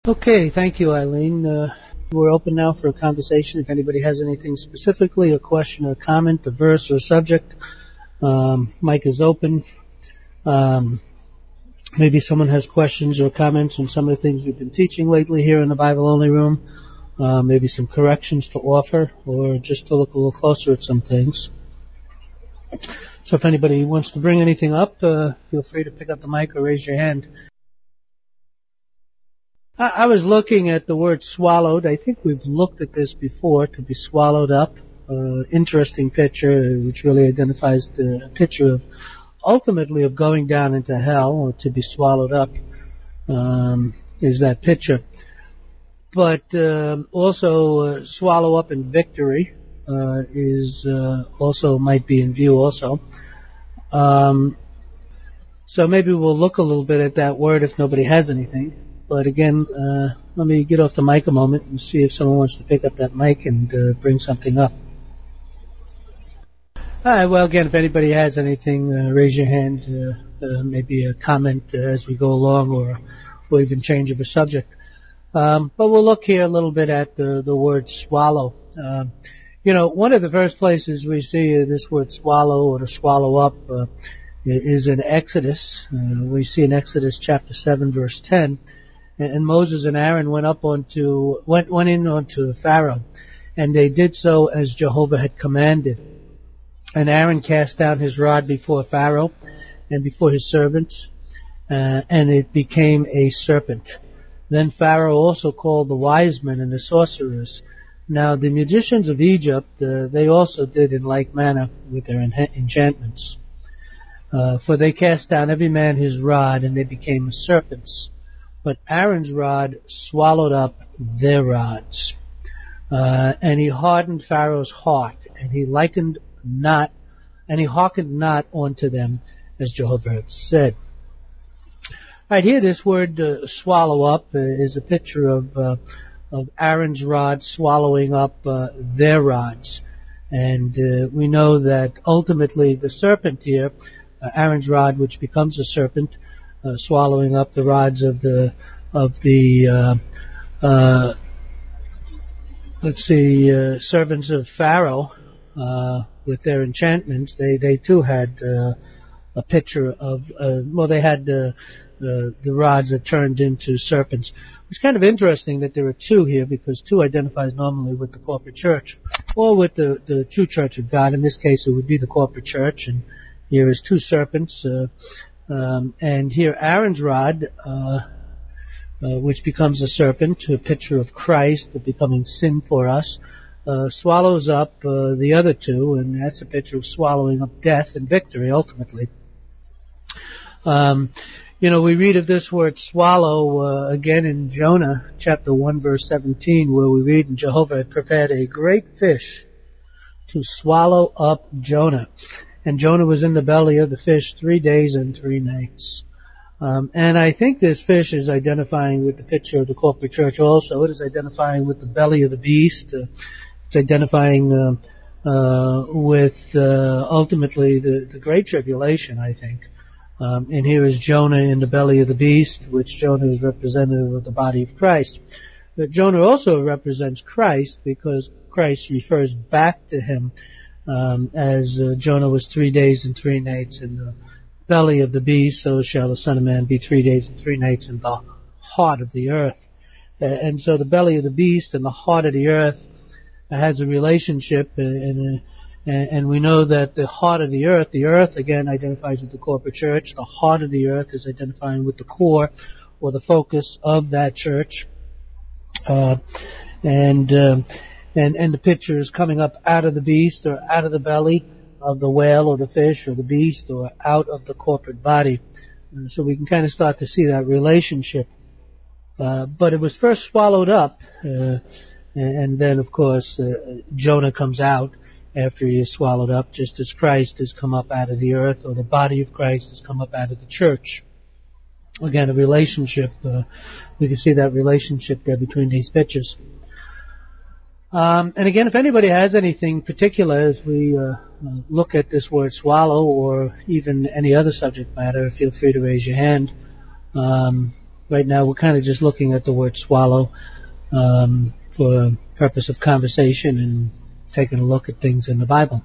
Okay, thank you, Eileen. We're open now for a conversation. If anybody has anything specifically, a question or a comment, a verse or a subject, mic is open. Maybe someone has questions or comments on some of the things we've been teaching lately here in the Bible Only Room. Maybe some corrections to offer, or just to look a little closer at some things. So if anybody wants to bring anything up, feel free to pick up the mic or raise your hand. I was looking at the word swallowed. I think we've looked at this before, to be swallowed up. Interesting picture, which really identifies the picture of, ultimately, of going down into hell, or to be swallowed up, is that picture. But also swallow up in victory is also might be in view also. So maybe we'll look a little bit at that word if nobody has anything. But again, let me get off the mic a moment and see if someone wants to pick up that mic and bring something up. All right, well, again, if anybody has anything, raise your hand, maybe a comment as we go along, or even change of a subject. But we'll look here a little bit at the word swallow. One of the first places we see this word swallow, or to swallow up, is in Exodus. We see in Exodus chapter 7, verse 10. And Moses and Aaron went in onto Pharaoh, and they did so as Jehovah had commanded. And Aaron cast down his rod before Pharaoh and before his servants, and it became a serpent. Then Pharaoh also called the wise men and the sorcerers. Now the magicians of Egypt, they also did in like manner with their enchantments. For they cast down every man his rod, and they became serpents. But Aaron's rod swallowed up their rods. And he hardened Pharaoh's heart, and he hearkened not unto them, as Jehovah had said. Right here, this word swallow up is a picture of Aaron's rod swallowing up their rods. And we know that ultimately the serpent here, Aaron's rod, which becomes a serpent, swallowing up the rods of the servants of Pharaoh with their enchantments. They too had a picture of they had the rods that turned into serpents. It's kind of interesting that there are two here, because two identifies normally with the corporate church or with the true church of God. In this case, it would be the corporate church, and here is two serpents. And here Aaron's rod, which becomes a serpent, a picture of Christ becoming sin for us, swallows up the other two, and that's a picture of swallowing up death and victory, ultimately. We read of this word swallow again in Jonah chapter 1, verse 17, where we read, "And Jehovah had prepared a great fish to swallow up Jonah. And Jonah was in the belly of the fish 3 days and 3 nights." And I think this fish is identifying with the picture of the corporate church also. It is identifying with the belly of the beast. It's identifying with ultimately the Great Tribulation, I think. And here is Jonah in the belly of the beast, which Jonah is representative of the body of Christ. But Jonah also represents Christ, because Christ refers back to him. As Jonah was 3 days and 3 nights in the belly of the beast, so shall the Son of Man be 3 days and 3 nights in the heart of the earth. And so the belly of the beast and the heart of the earth has a relationship, and we know that the heart of the earth again identifies with the corporate church. The heart of the earth is identifying with the core, or the focus of that church. And the picture is coming up out of the beast, or out of the belly of the whale or the fish or the beast, or out of the corporate body. So we can kind of start to see that relationship. But it was first swallowed up, and then, of course, Jonah comes out after he is swallowed up, just as Christ has come up out of the earth, or the body of Christ has come up out of the church. Again, a relationship. We can see that relationship there between these pictures. And again, if anybody has anything particular as we look at this word swallow, or even any other subject matter, feel free to raise your hand. right now we're kind of just looking at the word swallow for purpose of conversation and taking a look at things in the Bible.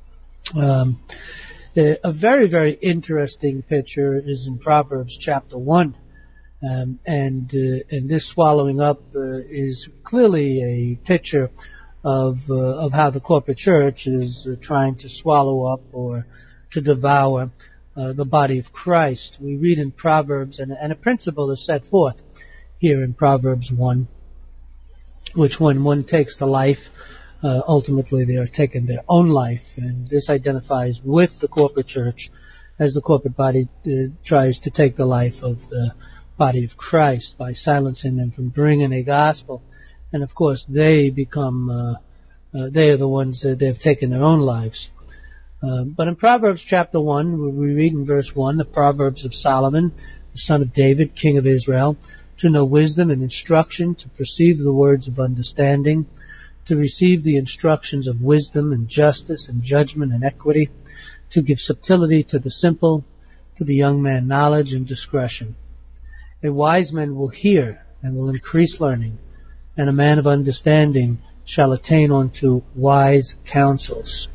A very, very interesting picture is in Proverbs chapter 1. And this swallowing up is clearly a picture of how the corporate church is trying to swallow up or to devour the body of Christ. We read in Proverbs, and a principle is set forth here in Proverbs 1, which when one takes the life, ultimately they are taking their own life, and this identifies with the corporate church as the corporate body tries to take the life of the body of Christ by silencing them from bringing a gospel. And of course they become, they are the ones that they've taken their own lives. But in Proverbs chapter 1, we read in verse 1, the Proverbs of Solomon, the son of David, king of Israel, to know wisdom and instruction, to perceive the words of understanding, to receive the instructions of wisdom and justice and judgment and equity, to give subtlety to the simple, to the young man knowledge and discretion. A wise man will hear and will increase learning, and a man of understanding shall attain unto wise counsels.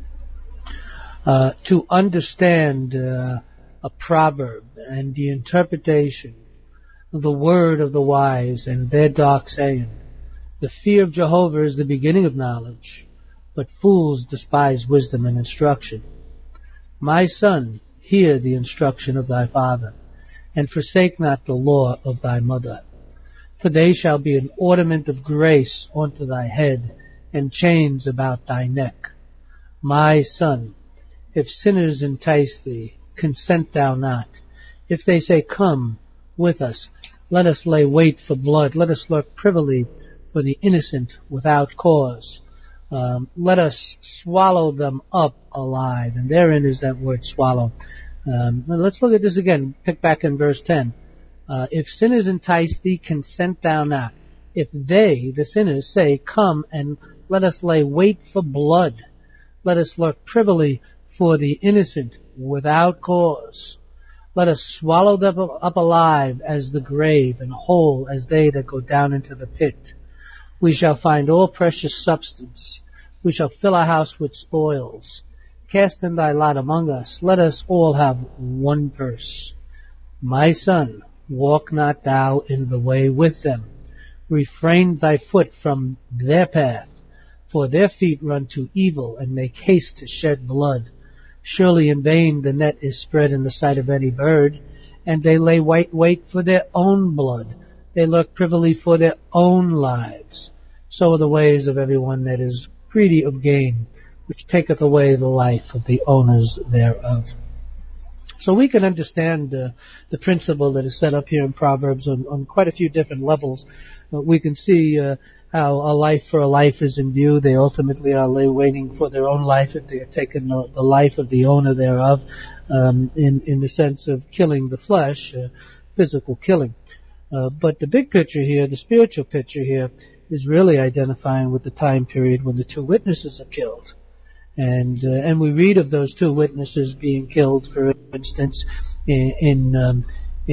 To understand a proverb and the interpretation of the word of the wise and their dark saying, the fear of Jehovah is the beginning of knowledge, but fools despise wisdom and instruction. My son, hear the instruction of thy father, and forsake not the law of thy mother. For they shall be an ornament of grace unto thy head, and chains about thy neck. My son, if sinners entice thee, consent thou not. If they say, come with us, let us lay wait for blood, let us lurk privily for the innocent without cause. Let us swallow them up alive. And therein is that word swallow. Let's look at this again. Pick back in verse 10. If sinners entice thee, consent thou not. If they, the sinners, say, come and let us lay wait for blood, let us lurk privily for the innocent without cause. Let us swallow them up alive as the grave, and whole as they that go down into the pit. We shall find all precious substance. We shall fill our house with spoils. Cast in thy lot among us. Let us all have one purse. My son, walk not thou in the way with them. Refrain thy foot from their path. For their feet run to evil, and make haste to shed blood. Surely in vain the net is spread in the sight of any bird, and they lay wait for their own blood. They lurk privily for their own lives. So are the ways of everyone that is greedy of gain, which taketh away the life of the owners thereof. So we can understand the principle that is set up here in Proverbs on quite a few different levels. We can see how a life for a life is in view. They ultimately are waiting for their own life if they are taking the life of the owner thereof, in the sense of killing the flesh, physical killing. But the big picture here, the spiritual picture here, is really identifying with the time period when the two witnesses are killed. And we read of those two witnesses being killed, for instance, in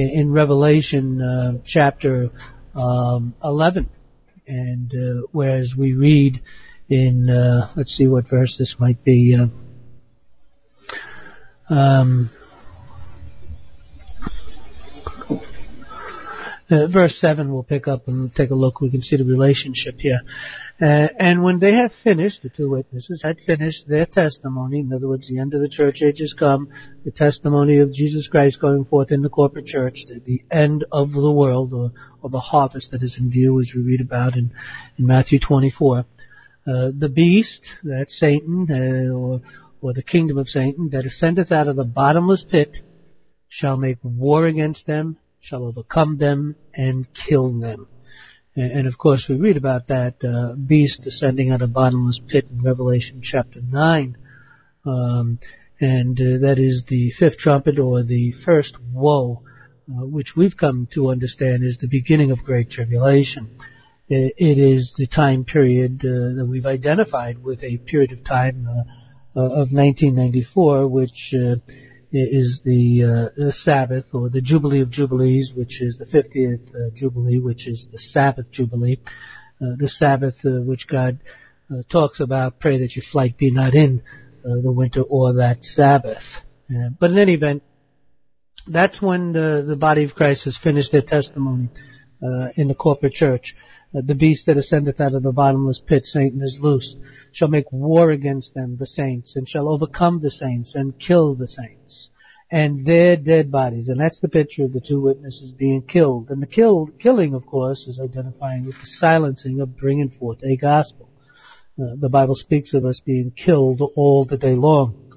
Revelation chapter 11. And whereas we read in, let's see what verse this might be, verse 7 we'll pick up and take a look. We can see the relationship here. And when they have finished, the two witnesses had finished their testimony, in other words, the end of the church age has come, the testimony of Jesus Christ going forth in the corporate church, the end of the world, or the harvest that is in view, as we read about in Matthew 24. The beast, that's Satan, or the kingdom of Satan, that ascendeth out of the bottomless pit, shall make war against them, shall overcome them, and kill them. And of course we read about that beast descending out of bottomless pit in Revelation chapter 9. And that is the fifth trumpet, or the first woe, which we've come to understand is the beginning of great tribulation. It is the time period that we've identified with a period of time of 1994, which is the Sabbath, or the Jubilee of Jubilees, which is the 50th Jubilee, which is the Sabbath Jubilee. The Sabbath which God talks about, pray that your flight be not in the winter or that Sabbath. But in any event, that's when the body of Christ has finished their testimony in the corporate church. The beast that ascendeth out of the bottomless pit, Satan, is loosed, shall make war against them, the saints, and shall overcome the saints and kill the saints and their dead bodies. And that's the picture of the two witnesses being killed. And the killing, of course, is identifying with the silencing of bringing forth a gospel. The Bible speaks of us being killed all the day long.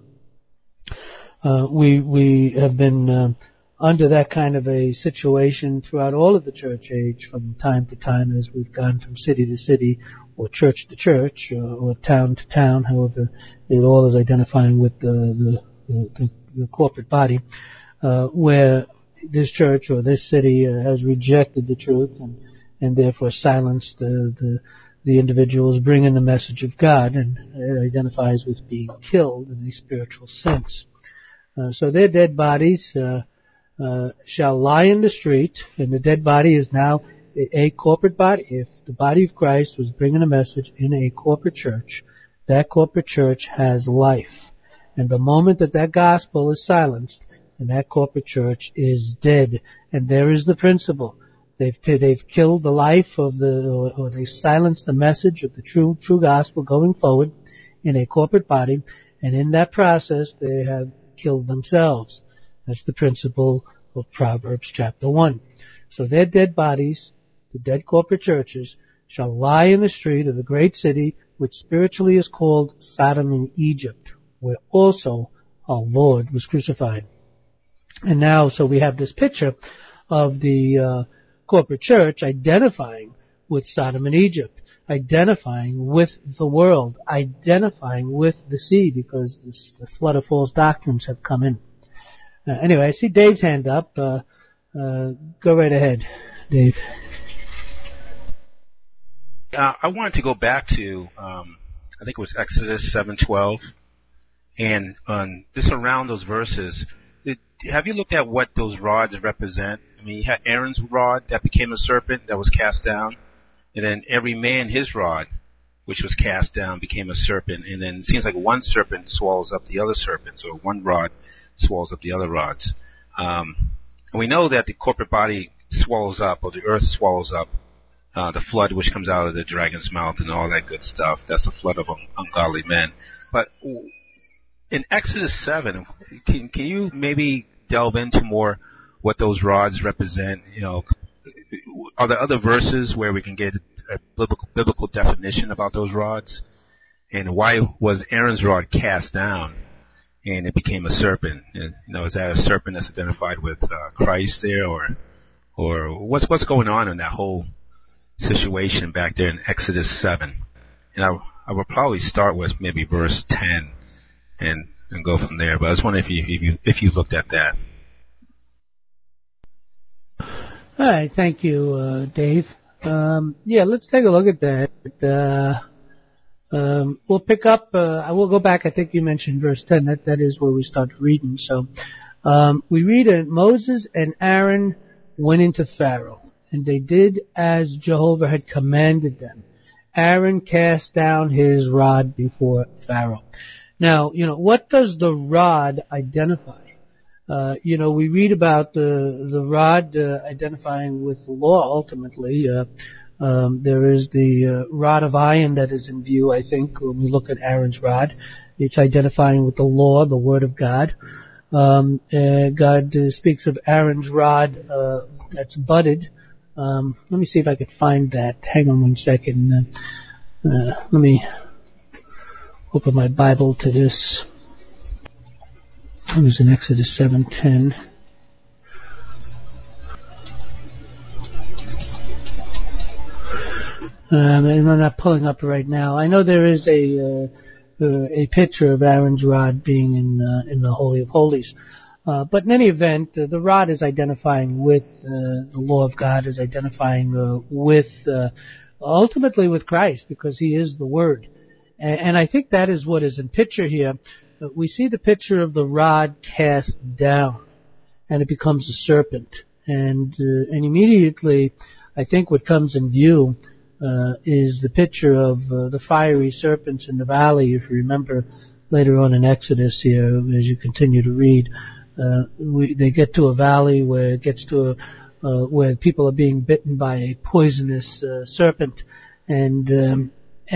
We have been under that kind of a situation throughout all of the church age, from time to time, as we've gone from city to city, or church to church, or town to town. However, it all is identifying with the corporate body, where this church or this city has rejected the truth and therefore silenced the individuals bringing the message of God, and it identifies with being killed in a spiritual sense. So their dead bodies shall lie in the street, and the dead body is now a corporate body. If the body of Christ was bringing a message in a corporate church, that corporate church has life. And the moment that gospel is silenced, and that corporate church is dead. And there is the principle. They've killed the life of or they silenced the message of the true gospel going forward in a corporate body, and in that process they have killed themselves. That's the principle of Proverbs chapter 1. So their dead bodies, the dead corporate churches, shall lie in the street of the great city, which spiritually is called Sodom and Egypt, where also our Lord was crucified. And now, so we have this picture of the corporate church identifying with Sodom and Egypt, identifying with the world, identifying with the sea, because the flood of false doctrines have come in. Anyway, I see Dave's hand up. Go right ahead, Dave. I wanted to go back to, I think it was Exodus 7:12, and just around those verses. Have you looked at what those rods represent? I mean, you had Aaron's rod that became a serpent that was cast down, and then every man his rod, which was cast down, became a serpent, and then it seems like one serpent swallows up the other serpents, or one rod swallows up the other rods. And we know that the corporate body swallows up, or the earth swallows up, the flood which comes out of the dragon's mouth and all that good stuff. That's the flood of ungodly men. But in Exodus 7, can you maybe delve into more what those rods represent? You know, are there other verses where we can get a biblical definition about those rods? And why was Aaron's rod cast down and it became a serpent? And, you know, is that a serpent that's identified with Christ there, or what's going on in that whole situation back there in Exodus 7? And I will probably start with maybe verse 10 and go from there. But I was wondering if you looked at that. All right, thank you, Dave. Yeah, let's take a look at that. We'll pick up. I will go back. I think you mentioned verse 10. That is where we start reading. So we read it. Moses and Aaron went into Pharaoh, and they did as Jehovah had commanded them. Aaron cast down his rod before Pharaoh. Now, what does the rod identify? We read about the rod identifying with the law ultimately. There is the rod of iron that is in view, I think, when we look at Aaron's rod. It's identifying with the law, the word of God. God speaks of Aaron's rod that's budded. Let me see if I could find that. Hang on one second. Let me open my Bible to this. It was in Exodus 7:10. And I'm not pulling up right now. I know there is a picture of Aaron's rod being in the Holy of Holies. But in any event, the rod is identifying with the law of God, is identifying with ultimately with Christ, because He is the Word. And I think that is what is in picture here. we see the picture of the rod cast down, and it becomes a serpent. And immediately, I think what comes in view is the picture of the fiery serpents in the valley. If you remember later on in Exodus here, as you continue to read, they get to a valley where it gets to where people are being bitten by a poisonous serpent, and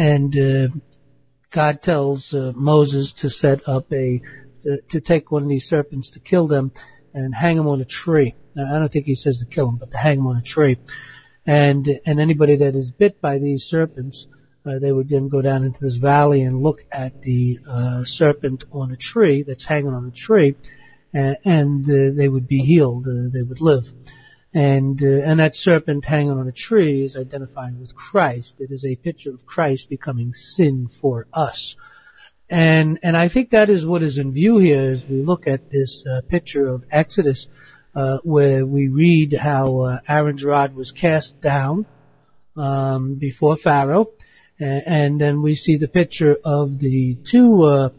God tells Moses to set up to take one of these serpents, to kill them and hang them on a tree. Now, I don't think he says to kill them, but to hang them on a tree. And anybody that is bit by these serpents, they would then go down into this valley and look at the serpent on a tree that's hanging on a tree, and they would be healed. They would live. And that serpent hanging on a tree is identifying with Christ. It is a picture of Christ becoming sin for us. And I think that is what is in view here as we look at this picture of Exodus, where we read how Aaron's rod was cast down before Pharaoh, and then we see the picture of the two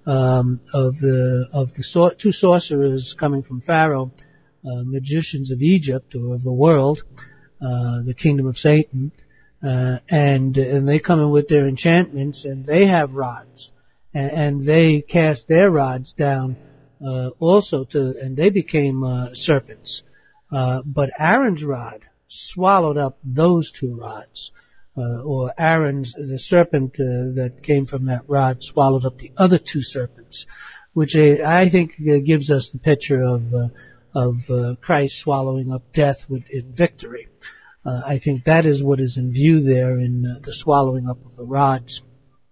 two sorcerers coming from Pharaoh, magicians of Egypt or of the world, the kingdom of Satan, and they come in with their enchantments, and they have rods, and they cast their rods down also and they became serpents. But Aaron's rod swallowed up those two rods, or the serpent that came from that rod swallowed up the other two serpents, which I think gives us the picture of Christ swallowing up death in victory. I think that is what is in view there in the swallowing up of the rods.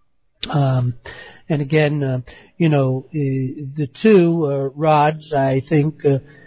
And again, the two rods, I think,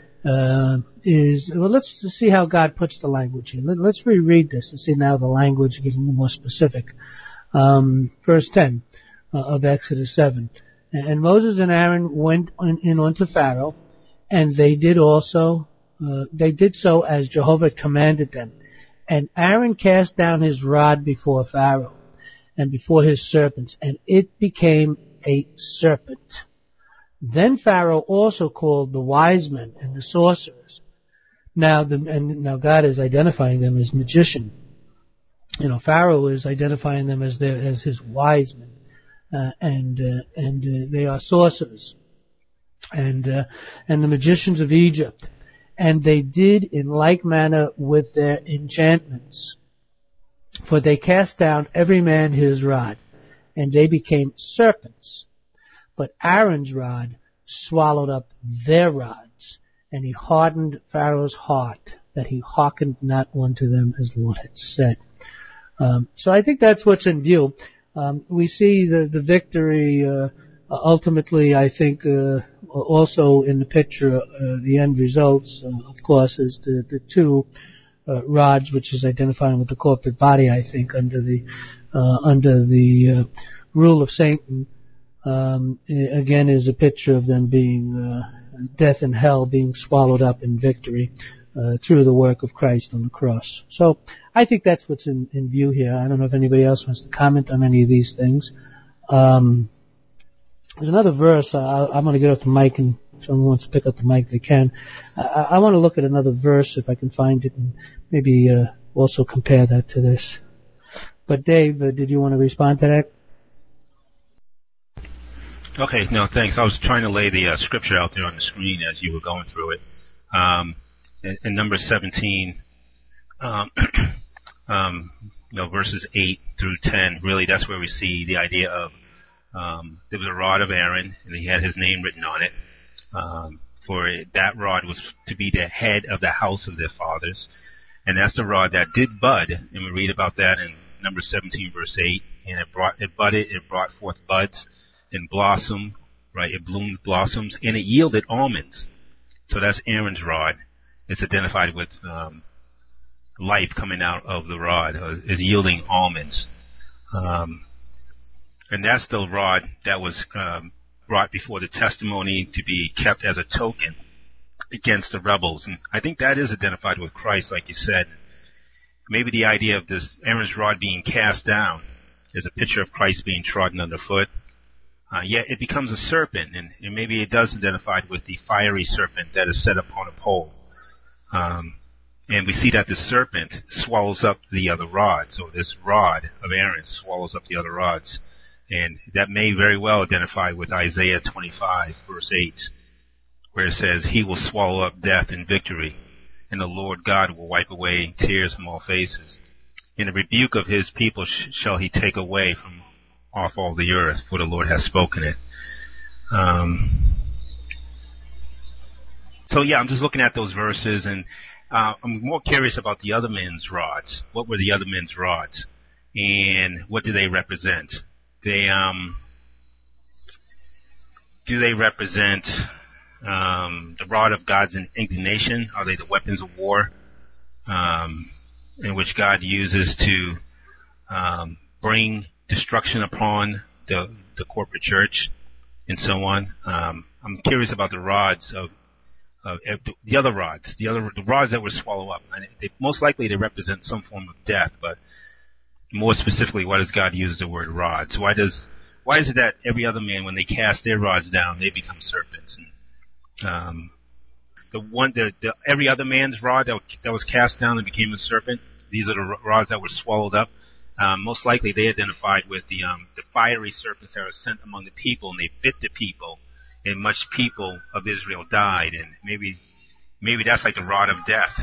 let's see how God puts the language here. Let's reread this and see now the language gets more specific. Verse 10 of Exodus 7. And Moses and Aaron went in unto Pharaoh, and they did so as Jehovah commanded them. And Aaron cast down his rod before Pharaoh and before his serpents, and it became a serpent. Then Pharaoh also called the wise men and the sorcerers. Now God is identifying them as magician. Pharaoh is identifying them as his wise men, and they are sorcerers, and the magicians of Egypt. And they did in like manner with their enchantments. For they cast down every man his rod, and they became serpents. But Aaron's rod swallowed up their rods, and he hardened Pharaoh's heart, that he hearkened not unto them as the Lord had said. So I think that's what's in view. We see the victory ultimately, I think, also in the picture, the end results, of course, is the two rods, which is identifying with the corporate body, I think, under the rule of Satan. Again, is a picture of them being death and hell being swallowed up in victory through the work of Christ on the cross. So I think that's what's in view here. I don't know if anybody else wants to comment on any of these things. There's another verse. I'm going to get off the mic, and if someone wants to pick up the mic, they can. I want to look at another verse if I can find it, and maybe also compare that to this. But Dave, did you want to respond to that? Okay, no, thanks. I was trying to lay the scripture out there on the screen as you were going through it. In number 17, verses 8 through 10, really that's where we see the idea of there was a rod of Aaron, and he had his name written on it. That rod was to be the head of the house of their fathers. And that's the rod that did bud. And we read about that in number 17, verse 8. And it budded, it brought forth buds and blossom, right? It bloomed blossoms, and it yielded almonds. So that's Aaron's rod. It's identified with life coming out of the rod, is yielding almonds. And that's the rod that was brought before the testimony to be kept as a token against the rebels. And I think that is identified with Christ, like you said. Maybe the idea of this Aaron's rod being cast down is a picture of Christ being trodden underfoot. Yet it becomes a serpent, and maybe it does identify with the fiery serpent that is set upon a pole. And we see that the serpent swallows up the other rods, or this rod of Aaron swallows up the other rods. And that may very well identify with Isaiah 25, verse 8, where it says, "He will swallow up death in victory, and the Lord God will wipe away tears from all faces. In the rebuke of his people shall he take away from off all the earth, for the Lord has spoken it." So yeah, I'm just looking at those verses, and I'm more curious about the other men's rods. What were the other men's rods? And what do they represent? Do they represent the rod of God's indignation? Are they the weapons of war in which God uses to bring destruction upon the corporate church and so on? I'm curious about the rods of the other rods, the rods that would swallow up. And most likely they represent some form of death, but more specifically, why does God use the word rods? Why is it that every other man, when they cast their rods down, they become serpents? And every other man's rod that was cast down and became a serpent, these are the rods that were swallowed up. Most likely they identified with the fiery serpents that were sent among the people, and they bit the people, and much people of Israel died. And maybe that's like the rod of death.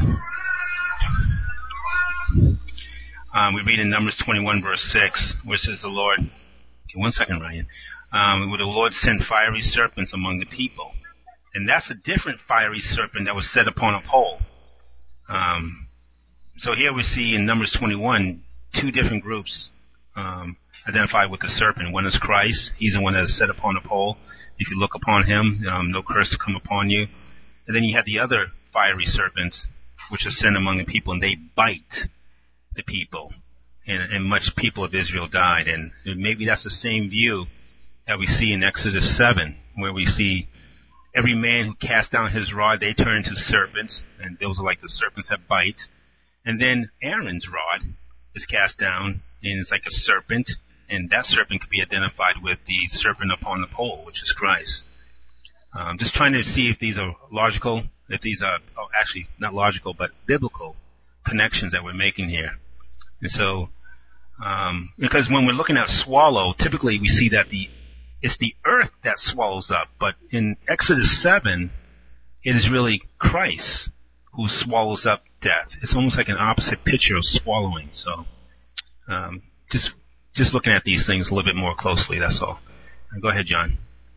We read in Numbers 21, verse 6, where it says the Lord, okay, one second, Ryan, where the Lord sent fiery serpents among the people. And that's a different fiery serpent that was set upon a pole. So here we see in Numbers 21, two different groups identified with the serpent. One is Christ. He's the one that is set upon a pole. If you look upon him, no curse will come upon you. And then you have the other fiery serpents, which are sent among the people, and they bite the people. And much people of Israel died. And maybe that's the same view that we see in Exodus 7, where we see every man who cast down his rod, they turn into serpents, and those are like the serpents that bite. And then Aaron's rod is cast down, and it's like a serpent, and that serpent could be identified with the serpent upon the pole, which is Christ. Just trying to see if these are logical, if these are actually not logical, but biblical connections that we're making here. And so, because when we're looking at swallow, typically we see that it's the earth that swallows up, but in Exodus 7, it is really Christ who swallows up death. It's almost like an opposite picture of swallowing. So, just looking at these things a little bit more closely, that's all. Go ahead, John.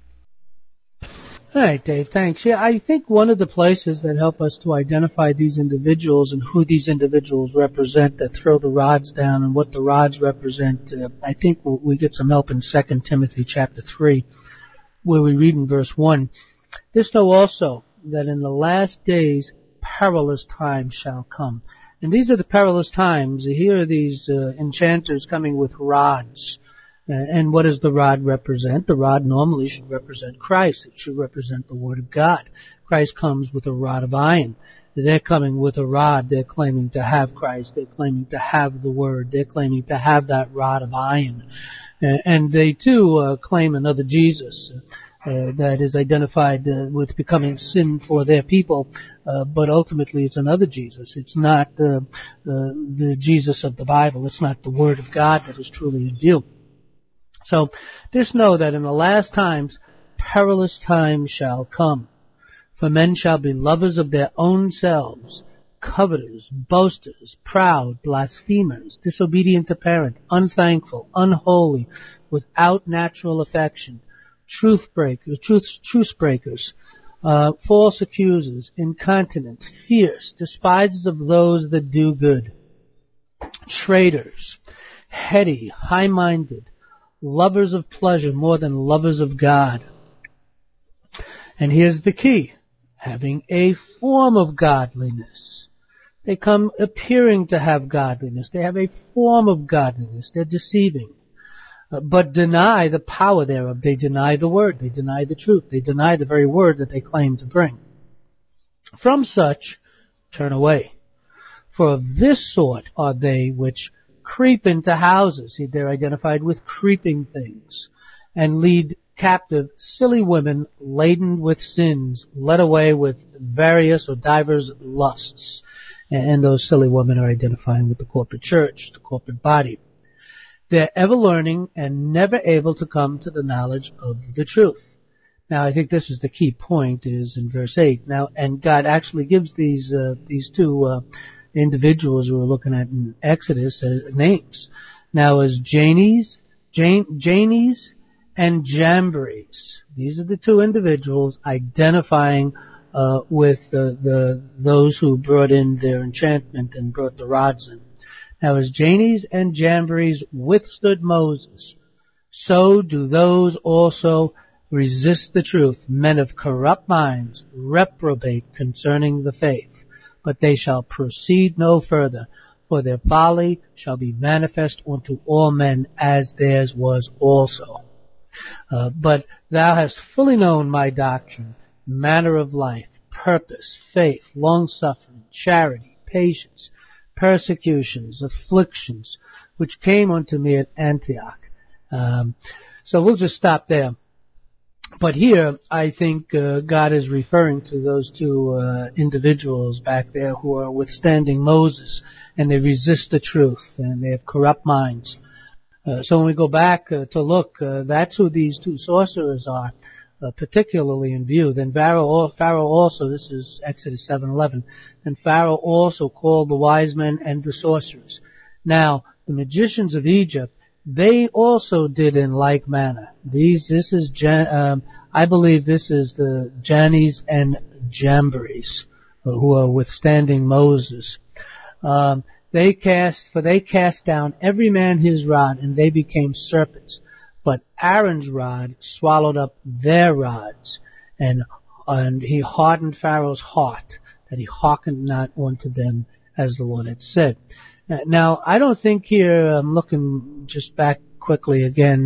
All right, Dave, thanks. Yeah, I think one of the places that help us to identify these individuals and who these individuals represent that throw the rods down and what the rods represent, I think we get some help in 2 Timothy chapter 3, where we read in verse 1, "This know also, that in the last days perilous times shall come." And these are the perilous times. Here are these enchanters coming with rods. And what does the rod represent? The rod normally should represent Christ. It should represent the Word of God. Christ comes with a rod of iron. They're coming with a rod. They're claiming to have Christ. They're claiming to have the Word. They're claiming to have that rod of iron. And they too claim another Jesus that is identified with becoming sin for their people. But ultimately it's another Jesus. It's not the Jesus of the Bible. It's not the Word of God that is truly in view. So, just know that in the last times, perilous times shall come. For men shall be lovers of their own selves, covetous, boasters, proud, blasphemers, disobedient to parent, unthankful, unholy, without natural affection, truce breakers, false accusers, incontinent, fierce, despisers of those that do good, traitors, heady, high-minded, lovers of pleasure more than lovers of God. And here's the key. Having a form of godliness. They come appearing to have godliness. They have a form of godliness. They're deceiving. But deny the power thereof. They deny the word. They deny the truth. They deny the very word that they claim to bring. From such, turn away. For of this sort are they which creep into houses. They're identified with creeping things. And lead captive silly women laden with sins, led away with various or divers lusts. And those silly women are identifying with the corporate church, the corporate body. They're ever learning and never able to come to the knowledge of the truth. Now, I think this is the key point, is in verse 8. Now, and God actually gives these two individuals who we're looking at in Exodus names. Now, as Jannes and Jambres. These are the two individuals identifying with those who brought in their enchantment and brought the rods in. Now, as Jannes and Jambres withstood Moses, so do those also resist the truth, men of corrupt minds, reprobate concerning the faith. But they shall proceed no further, for their folly shall be manifest unto all men, as theirs was also. But thou hast fully known my doctrine, manner of life, purpose, faith, long-suffering, charity, patience, persecutions, afflictions, which came unto me at Antioch. So we'll just stop there. But here, I think God is referring to those two individuals back there who are withstanding Moses, and they resist the truth, and they have corrupt minds. So when we go back to look, that's who these two sorcerers are, particularly in view. Then Pharaoh also, this is Exodus 7:11, and Pharaoh also called the wise men and the sorcerers. Now, the magicians of Egypt, they also did in like manner. I believe this is the Jannes and Jambres who are withstanding Moses. They cast down every man his rod, and they became serpents. But Aaron's rod swallowed up their rods, and he hardened Pharaoh's heart, that he hearkened not unto them, as the Lord had said. Now, I don't think here, I'm looking just back quickly again,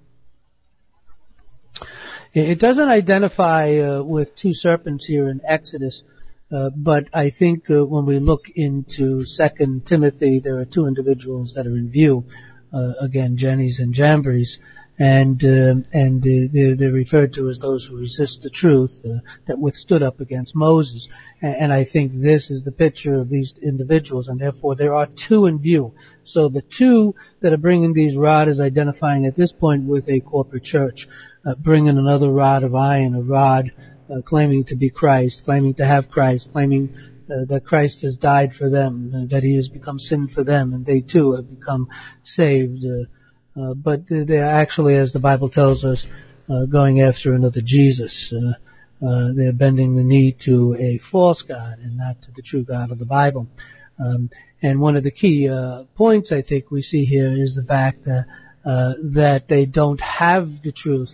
it doesn't identify with two serpents here in Exodus, but I think when we look into 2 Timothy, there are two individuals that are in view, again, Jannes and Jambres, and they're referred to as those who resist the truth, that withstood up against Moses. And I think this is the picture of these individuals, and therefore there are two in view. So the two that are bringing these rods is identifying at this point with a corporate church, bringing another rod of iron, a rod claiming to be Christ, claiming to have Christ, claiming that Christ has died for them, that he has become sin for them, and they too have become saved. But they're actually, as the Bible tells us, going after another Jesus. They're bending the knee to a false God and not to the true God of the Bible. And one of the key points I think we see here is the fact that they don't have the truth.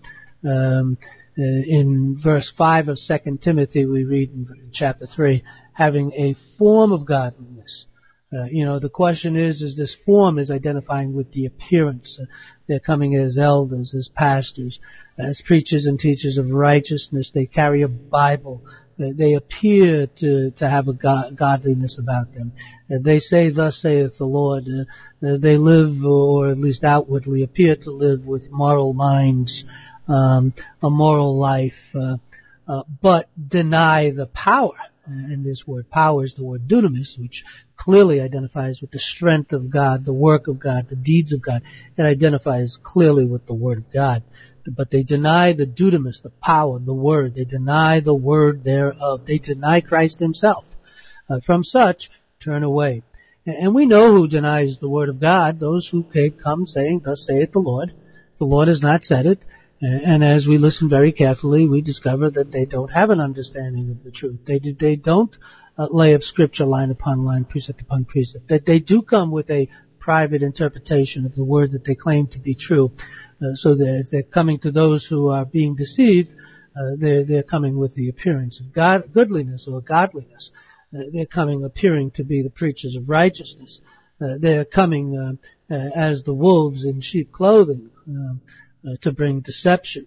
In verse 5 of 2 Timothy, we read in chapter 3, having a form of godliness. The question is this form is identifying with the appearance. They're coming as elders, as pastors, as preachers and teachers of righteousness. They carry a Bible. They appear to have a godliness about them. They say, thus saith the Lord. They live, or at least outwardly appear to live with moral minds, a moral life, but deny the power. And this word power is the word dunamis, which clearly identifies with the strength of God, the work of God, the deeds of God. It identifies clearly with the Word of God. But they deny the dunamis, the power, the Word. They deny the Word thereof. They deny Christ Himself. From such, turn away. And we know who denies the Word of God, those who come saying, thus saith the Lord. The Lord has not said it. And as we listen very carefully, we discover that they don't have an understanding of the truth. They don't lay up scripture line upon line, precept upon precept. That they do come with a private interpretation of the word that they claim to be true. So they're coming to those who are being deceived. They're coming with the appearance of goodliness or godliness. They're coming appearing to be the preachers of righteousness. They're coming as the wolves in sheep clothing. To bring deception.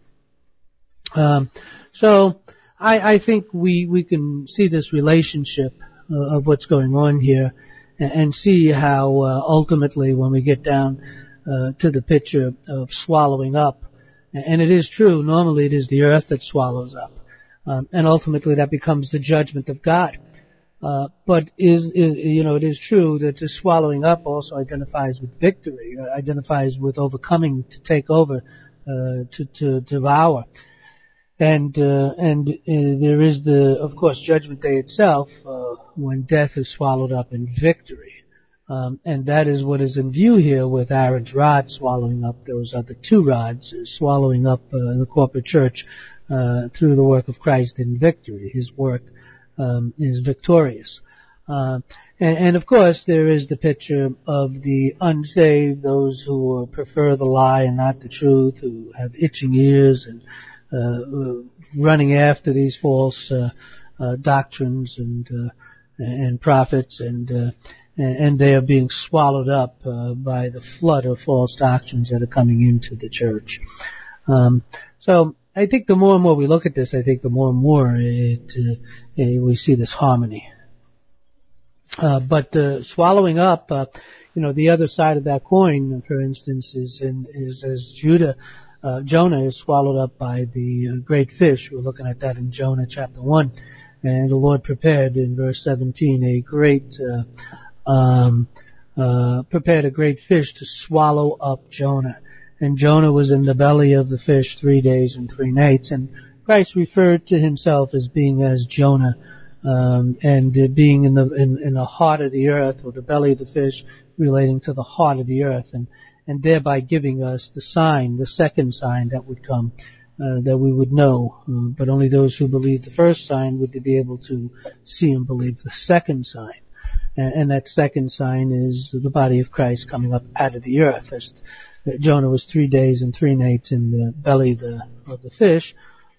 So I think we can see this relationship of what's going on here and see how ultimately when we get down to the picture of swallowing up And it is true, normally it is the earth that swallows up. And ultimately that becomes the judgment of God. But it is true that the swallowing up also identifies with victory, identifies with overcoming, to take over, to devour. And there is of course, Judgment Day itself, when death is swallowed up in victory. And that is what is in view here with Aaron's rod swallowing up those other two rods, swallowing up the corporate church through the work of Christ in victory. His work is victorious. And of course, there is the picture of the unsaved, those who prefer the lie and not the truth, who have itching ears and running after these false doctrines and prophets, and they are being swallowed up by the flood of false doctrines that are coming into the church. So I think the more and more we look at this, I think the more and more we see this harmony. But swallowing up, the other side of that coin, for instance, is as Jonah is swallowed up by the great fish. We're looking at that in Jonah chapter 1. And the Lord prepared in verse 17 prepared a great fish to swallow up Jonah. And Jonah was in the belly of the fish 3 days and 3 nights. And Christ referred to himself as being as Jonah, and being in the heart of the earth, or the belly of the fish, relating to the heart of the earth, and thereby giving us the sign, the second sign that would come, that we would know. But only those who believe the first sign would be able to see and believe the second sign. And that second sign is the body of Christ coming up out of the earth. As Jonah was 3 days and 3 nights in the belly of the fish,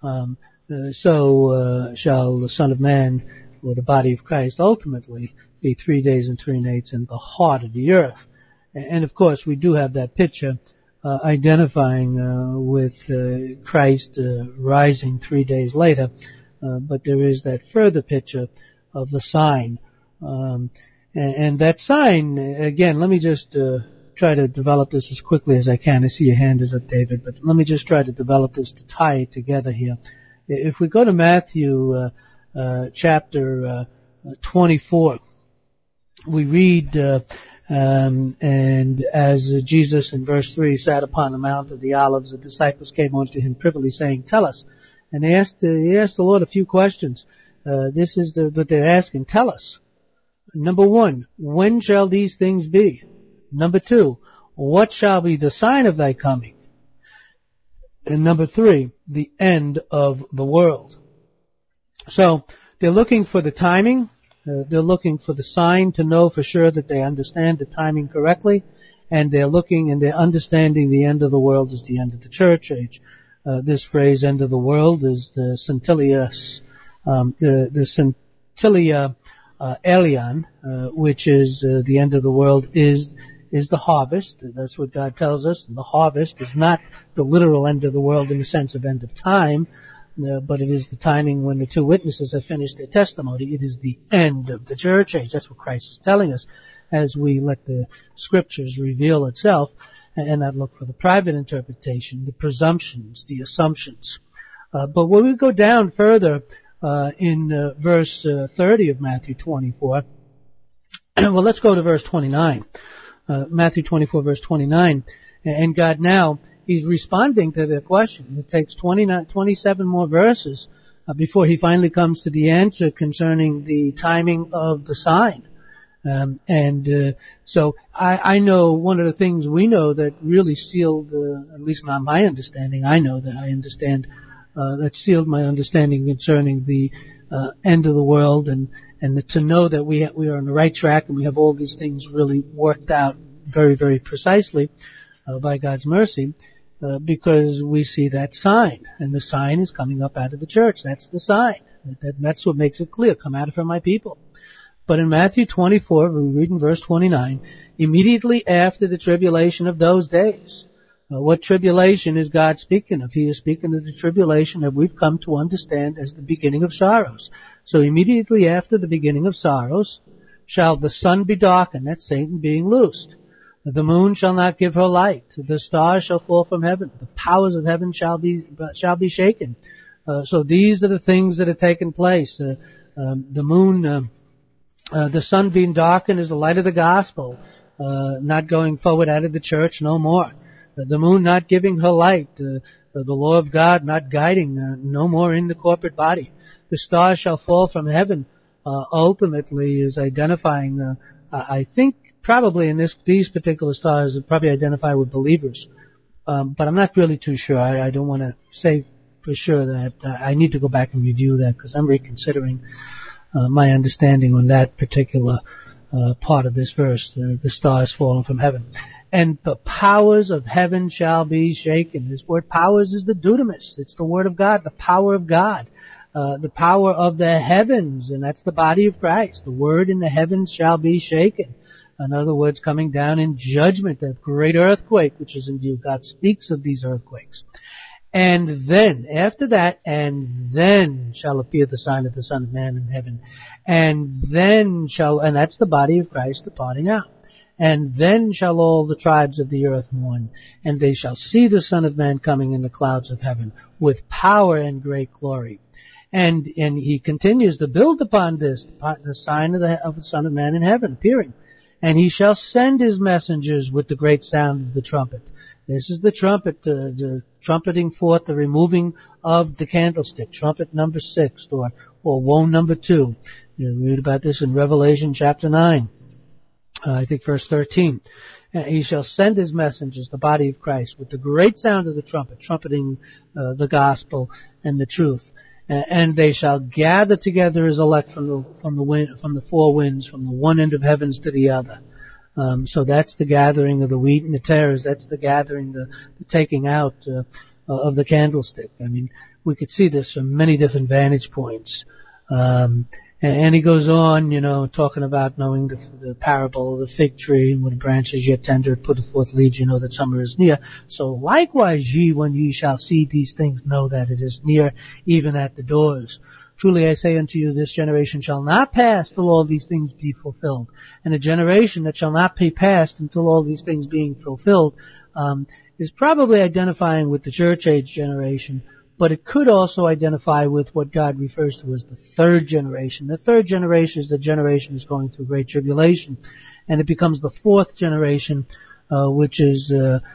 so shall the Son of Man, or the body of Christ, ultimately be 3 days and 3 nights in the heart of the earth. And of course, we do have that picture identifying with Christ rising 3 days later, but there is that further picture of the sign. And that sign, again, let me just try to develop this as quickly as I can. I see your hand is up, David, but let me just try to develop this to tie it together here. If we go to Matthew chapter 24, we read, and as Jesus in verse 3 sat upon the Mount of the Olives, the disciples came unto him privily, saying, "Tell us." And he asked the Lord a few questions. This is what they're asking. Tell us. Number 1, when shall these things be? Number 2, what shall be the sign of thy coming? And number 3, the end of the world. So they're looking for the timing. They're looking for the sign to know for sure that they understand the timing correctly. And they're looking and they're understanding the end of the world is the end of the church age. This phrase, end of the world, is the Centillia Elion, which is the end of the world is the harvest. That's what God tells us. And the harvest is not the literal end of the world in the sense of end of time, but it is the timing when the 2 witnesses have finished their testimony. It is the end of the church age. That's what Christ is telling us as we let the scriptures reveal itself and not look for the private interpretation, the presumptions, the assumptions. But when we go down further in verse 30 of Matthew 24, well, let's go to verse 29. Matthew 24, verse 29. And God now, he's responding to their question. It takes 27 more verses before he finally comes to the answer concerning the timing of the sign. So I know one of the things we know that really sealed, at least not my understanding, I know that I understand, that sealed my understanding concerning the end of the world, and to know that we are on the right track and we have all these things really worked out very, very precisely by God's mercy, because we see that sign, and the sign is coming up out of the church. That's the sign. That's what makes it clear. Come out of her, my people. But in Matthew 24, we read in verse 29, immediately after the tribulation of those days. What tribulation is God speaking of? He is speaking of the tribulation that we've come to understand as the beginning of sorrows. So immediately after the beginning of sorrows shall the sun be darkened. That's Satan being loosed. The moon shall not give her light. The stars shall fall from heaven. The powers of heaven shall be shaken. So these are the things that have taken place. The moon, the sun being darkened is the light of the gospel, not going forward out of the church no more. The moon not giving her light, the law of God not guiding no more in the corporate body. The stars shall fall from heaven, ultimately is identifying, I think probably in these particular stars probably identify with believers. But I'm not really too sure. I don't want to say for sure that I need to go back and review that because I'm reconsidering my understanding on that particular part of this verse, the stars falling from heaven. And the powers of heaven shall be shaken. This word powers is the dunamis. It's the word of God, the power of God. The power of the heavens, and that's the body of Christ. The word in the heavens shall be shaken. In other words, coming down in judgment, that great earthquake which is in view. God speaks of these earthquakes. And then, after that, and then shall appear the sign of the Son of Man in heaven. And that's the body of Christ departing out. And then shall all the tribes of the earth mourn, and they shall see the Son of Man coming in the clouds of heaven with power and great glory. And he continues to build upon this, the sign of the Son of Man in heaven appearing. And he shall send his messengers with the great sound of the trumpet. This is the trumpet, the trumpeting forth, the removing of the candlestick, trumpet number 6, or woe number 2. You read about this in Revelation chapter 9, I think verse 13. He shall send his messengers, the body of Christ, with the great sound of the trumpet, trumpeting the gospel and the truth. And they shall gather together his elect from the four winds, from the one end of heavens to the other. So that's the gathering of the wheat and the tares. That's the gathering, the taking out of the candlestick. I mean, we could see this from many different vantage points. And he goes on, talking about knowing the parable of the fig tree, and when the branch is yet tender, it putteth forth leaves, that summer is near. So likewise ye, when ye shall see these things, know that it is near, even at the doors. Truly I say unto you, this generation shall not pass till all these things be fulfilled. And a generation that shall not be passed until all these things being fulfilled is probably identifying with the church age generation, but it could also identify with what God refers to as the third generation. The third generation is the generation that's going through great tribulation, and it becomes the fourth generation, which is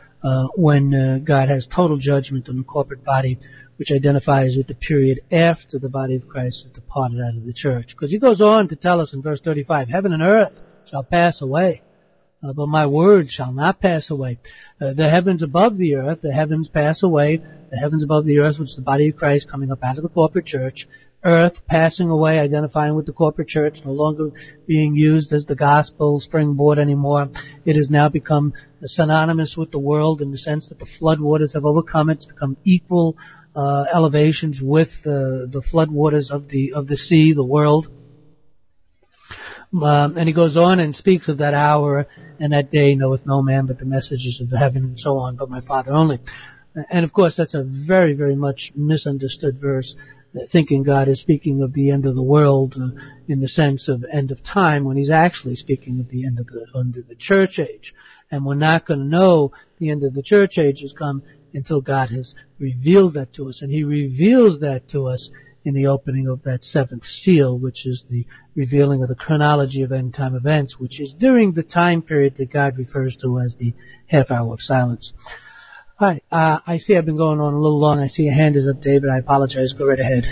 when God has total judgment on the corporate body, which identifies with the period after the body of Christ has departed out of the church. Because he goes on to tell us in verse 35, heaven and earth shall pass away, but my word shall not pass away. The heavens above the earth, the heavens pass away. The heavens above the earth, which is the body of Christ coming up out of the corporate church. Earth passing away, identifying with the corporate church, no longer being used as the gospel springboard anymore. It has now become synonymous with the world in the sense that the flood waters have overcome it. It's become equal elevations with the flood waters of the sea, the world. And he goes on and speaks of that hour and that day knoweth no man but the messages of heaven and so on, but my Father only. And of course that's a very, very much misunderstood verse, thinking God is speaking of the end of the world in the sense of end of time, when he's actually speaking of the end of the church age. And we're not going to know the end of the church age has come until God has revealed that to us. And he reveals that to us in the opening of that seventh seal, which is the revealing of the chronology of end time events, which is during the time period that God refers to as the half hour of silence. All right, I see I've been going on a little long. I see your hand is up, David. I apologize. Go right ahead.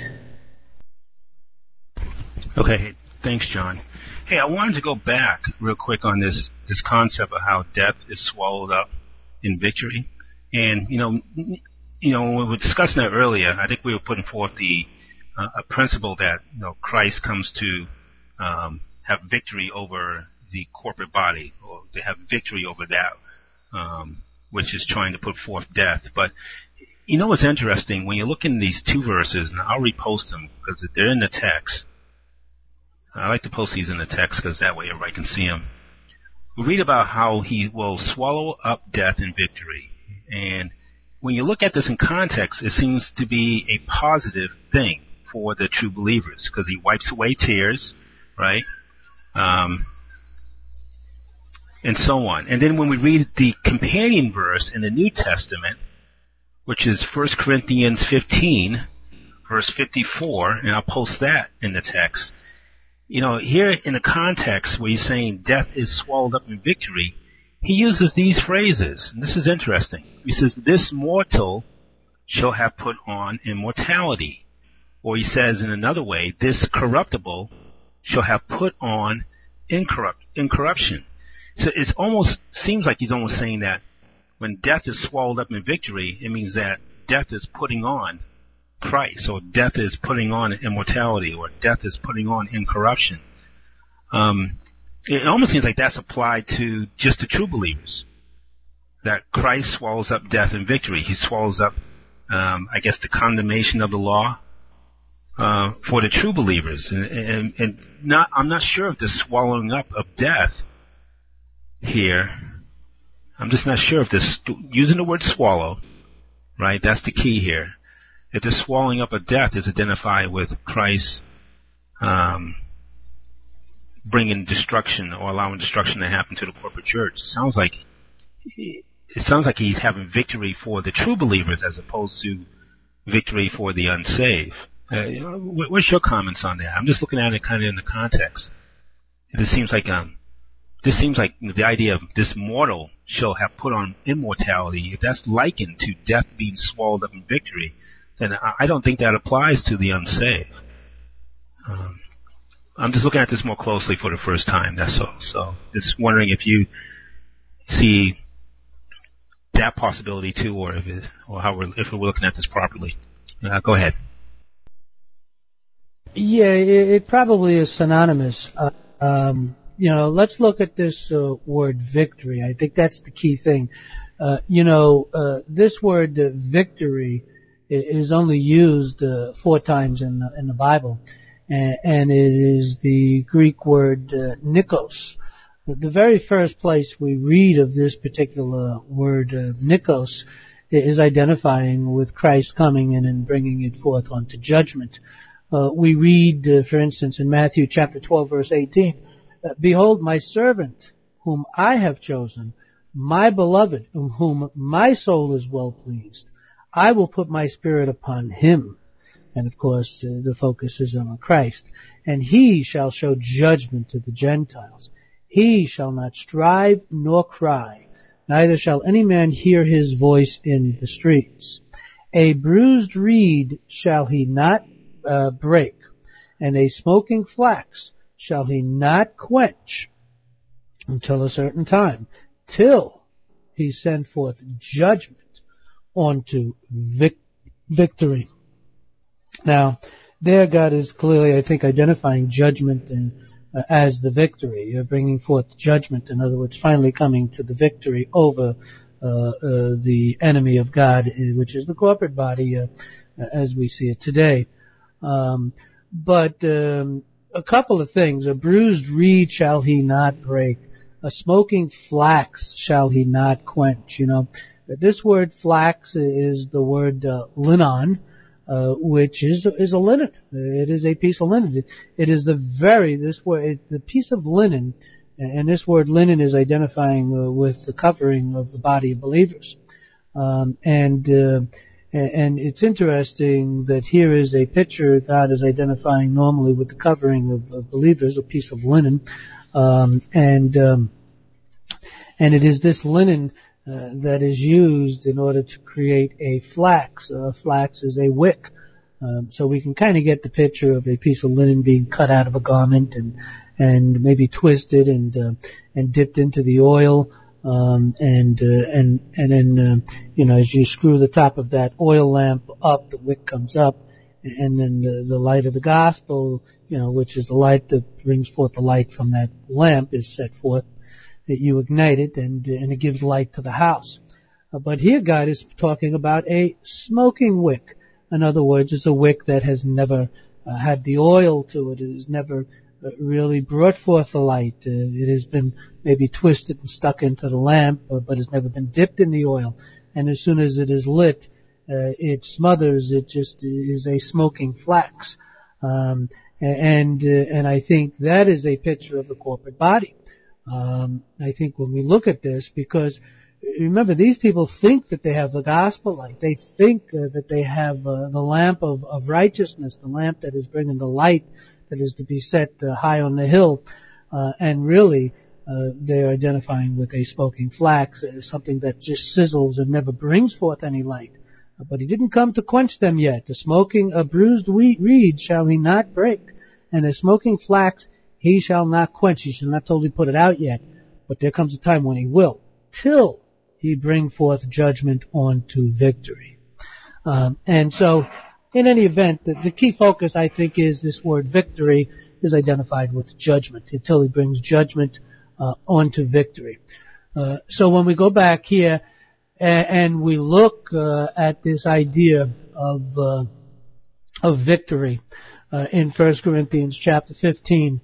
Okay, thanks, John. Hey, I wanted to go back real quick on this concept of how death is swallowed up in victory. And, when we were discussing that earlier, I think we were putting forth a principle that, Christ comes to have victory over the corporate body, or to have victory over that, which is trying to put forth death. But what's interesting, when you look in these two verses, and I'll repost them because they're in the text. I like to post these in the text because that way everybody can see them. We read about how he will swallow up death in victory. And when you look at this in context, it seems to be a positive thing for the true believers, because he wipes away tears, right? and so on. And then when we read the companion verse in the New Testament, which is 1 Corinthians 15, verse 54, and I'll post that in the text. Here in the context where he's saying death is swallowed up in victory, he uses these phrases, and this is interesting. He says, this mortal shall have put on immortality. Or he says in another way, this corruptible shall have put on incorruption. So it almost seems like he's almost saying that when death is swallowed up in victory, it means that death is putting on Christ, or death is putting on immortality, or death is putting on incorruption. It almost seems like that's applied to just the true believers, that Christ swallows up death in victory. He swallows up, the condemnation of the law for the true believers. I'm not sure if the swallowing up of death here, I'm just not sure if this, using the word swallow, right, that's the key here. If the swallowing up of death is identified with Christ bringing destruction or allowing destruction to happen to the corporate church, it sounds like he's having victory for the true believers as opposed to victory for the unsaved. What's your comments on that? I'm just looking at it kind of in the context. This seems like the idea of this mortal shall have put on immortality. If that's likened to death being swallowed up in victory, then I don't think that applies to the unsaved. I'm just looking at this more closely for the first time, that's all. So just wondering if you see that possibility too, or if we're looking at this properly. Go ahead. Yeah, it probably is synonymous. Let's look at this word victory. I think that's the key thing. This word victory is only used 4 times in the Bible, and it is the Greek word nikos. The very first place we read of this particular word nikos is identifying with Christ coming in and bringing it forth unto judgment. We read, for instance, in Matthew chapter 12, verse 18, behold, my servant, whom I have chosen, my beloved, in whom my soul is well pleased. I will put my spirit upon him. And of course, the focus is on Christ. And he shall show judgment to the Gentiles. He shall not strive nor cry, neither shall any man hear his voice in the streets. A bruised reed shall he not break, and a smoking flax shall he not quench until a certain time, till he send forth judgment unto victory. Now, there God is clearly, I think, identifying judgment as the victory. You're bringing forth judgment, in other words, finally coming to the victory over the enemy of God, which is the corporate body, as we see it today. But a couple of things. A bruised reed shall he not break. A smoking flax shall he not quench. This word flax is the word linon, which is a linen. It is a piece of linen. It is the piece of linen, and this word linen is identifying with the covering of the body of believers. And it's interesting that here is a picture God is identifying normally with the covering of believers, a piece of linen, and it is this linen that is used in order to create a flax. Flax is a wick, so we can kind of get the picture of a piece of linen being cut out of a garment and maybe twisted and dipped into the oil. And then as you screw the top of that oil lamp up, the wick comes up, and then the light of the gospel, which is the light that brings forth the light from that lamp, is set forth. That you ignite it, and it gives light to the house. But here God is talking about a smoking wick. In other words, it's a wick that has never had the oil to it. It has never really brought forth the light. It has been maybe twisted and stuck into the lamp, but has never been dipped in the oil. And as soon as it is lit, it smothers. It just is a smoking flax. And I think that is a picture of the corporate body. I think when we look at this, because remember, these people think that they have the gospel light. They think that they have the lamp of righteousness, the lamp that is bringing the light that is to be set high on the hill. And really, they're identifying with a smoking flax, something that just sizzles and never brings forth any light. But he didn't come to quench them yet. A bruised reed shall he not break, and a smoking flax he shall not quench. He shall not totally put it out yet, but there comes a time when he will, till he bring forth judgment unto victory. And so, in any event, the key focus, I think, is this word victory is identified with judgment, until he brings judgment onto victory. So when we go back here and we look at this idea of victory in 1 Corinthians chapter 15,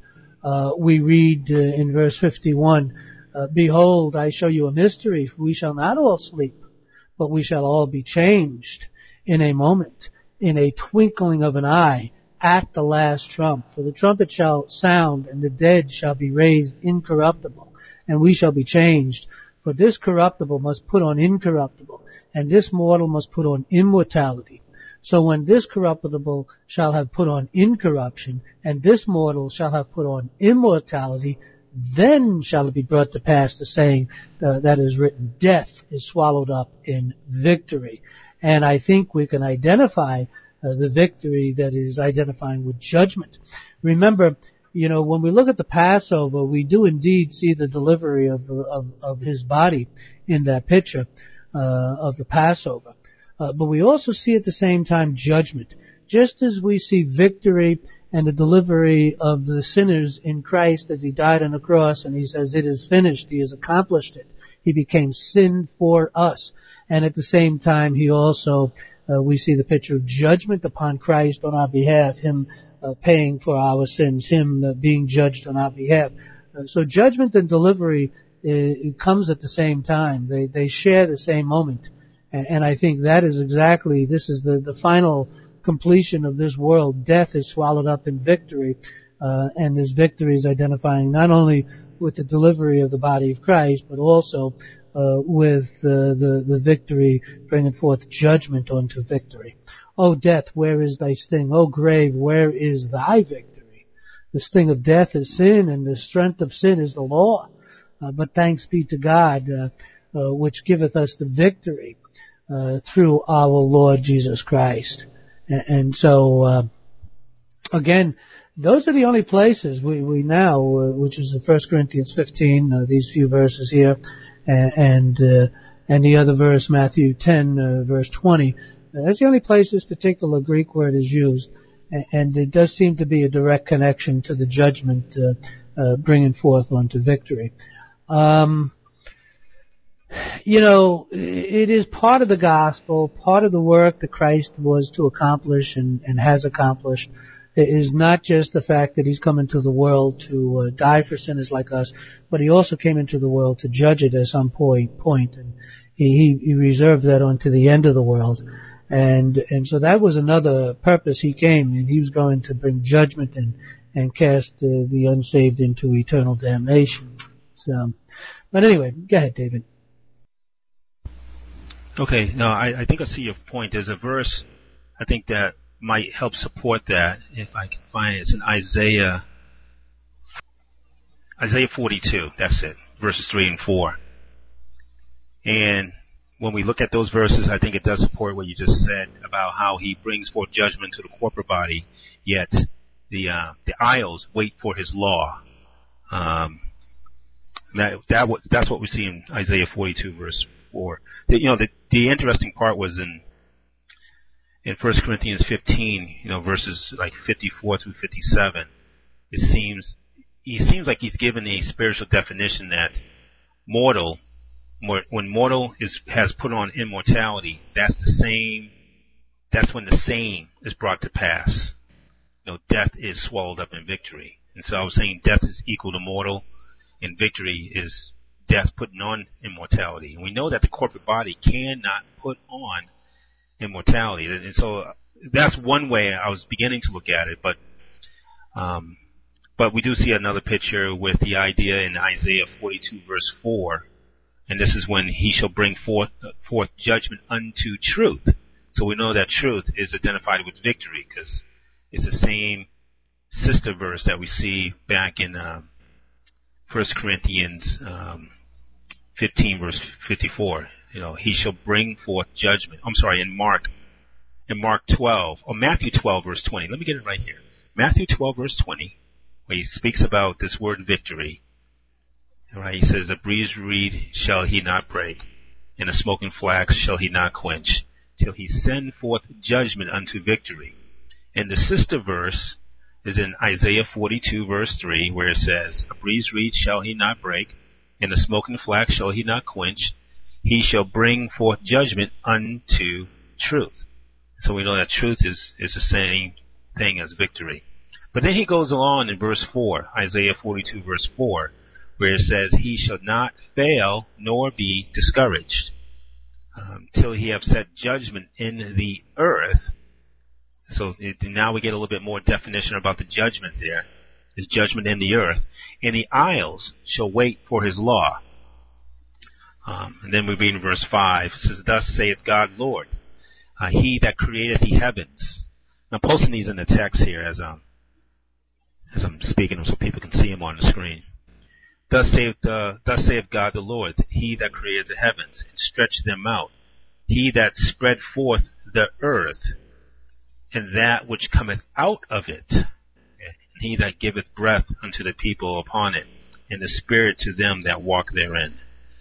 we read in verse 51, Behold, I show you a mystery. We shall not all sleep, but we shall all be changed in a moment, in a twinkling of an eye, at the last trump. For the trumpet shall sound, and the dead shall be raised incorruptible, and we shall be changed. For this corruptible must put on incorruptible, and this mortal must put on immortality. So when this corruptible shall have put on incorruption, and this mortal shall have put on immortality, then shall it be brought to pass the saying that is written, death is swallowed up in victory. And I think we can identify the victory that is identifying with judgment. Remember, when we look at the Passover, we do indeed see the delivery of his body in that picture of the Passover. But we also see at the same time judgment. Just as we see victory and the delivery of the sinners in Christ as he died on the cross and he says, it is finished, he has accomplished it. He became sin for us. And at the same time, he also, we see the picture of judgment upon Christ on our behalf, him paying for our sins, him being judged on our behalf. So judgment and delivery it comes at the same time. They share the same moment. And I think that is exactly, this is the final completion of this world. Death is swallowed up in victory, and this victory is identifying not only with the delivery of the body of Christ, but also with the victory bringing forth judgment unto victory. O death, where is thy sting? O grave, where is thy victory? The sting of death is sin, and the strength of sin is the law. But thanks be to God, which giveth us the victory through our Lord Jesus Christ. And so, again, those are the only places we now, which is 1 Corinthians 15, these few verses here, and the other verse, Matthew 10, verse 20. That's the only place this particular Greek word is used, and it does seem to be a direct connection to the judgment bringing forth unto victory. It is part of the gospel, part of the work that Christ was to accomplish and has accomplished. It is not just the fact that he's come into the world to die for sinners like us, but he also came into the world to judge it at some point, and he reserved that unto the end of the world. And so that was another purpose he came, and he was going to bring judgment and cast the unsaved into eternal damnation. So, but anyway, go ahead, David. Okay, no, I think I see your point. There's a verse, I think, that might help support that, if I can find it. It's in Isaiah 42, that's it, verses 3 and 4. And when we look at those verses, I think it does support what you just said about how he brings forth judgment to the corporate body, yet the isles wait for his law. That's what we see in Isaiah 42, verse 4. The interesting part was in 1 Corinthians 15, verses like 54 through 57. He seems like he's given a spiritual definition that when mortal has put on immortality, that's when the same is brought to pass. Death is swallowed up in victory. And so I was saying death is equal to mortal, and victory is death putting on immortality. And we know that the corporate body cannot put on immortality. And so that's one way I was beginning to look at it. But But we do see another picture with the idea in Isaiah 42 verse 4, and this is when he shall bring forth judgment unto truth. So we know that truth is identified with victory, because it's the same sister verse that we see back in 1 Corinthians 15 verse 54. He shall bring forth judgment. I'm sorry, in Matthew 12 verse 20. Let me get it right here. Matthew 12 verse 20, where he speaks about this word victory. Right? He says, "A bruised reed shall he not break, and a smoking flax shall he not quench, till he send forth judgment unto victory." And the sister verse is in Isaiah 42 verse 3, where it says, "A bruised reed shall he not break, and a smoking flax shall he not quench. He shall bring forth judgment unto truth." So we know that truth is the same thing as victory. But then he goes along in verse 4, Isaiah 42 verse 4, where it says, "He shall not fail nor be discouraged, till he have set judgment in the earth." So now we get a little bit more definition about the judgment there. His judgment in the earth. "And the isles shall wait for his law." And then we read in verse 5, it says, "Thus saith God Lord, he that created the heavens." I'm posting these in the text here as I'm speaking them so people can see them on the screen. Thus saith God the Lord, he that created the heavens, and stretched them out, he that spread forth the earth, and that which cometh out of it, and he that giveth breath unto the people upon it, and the spirit to them that walk therein.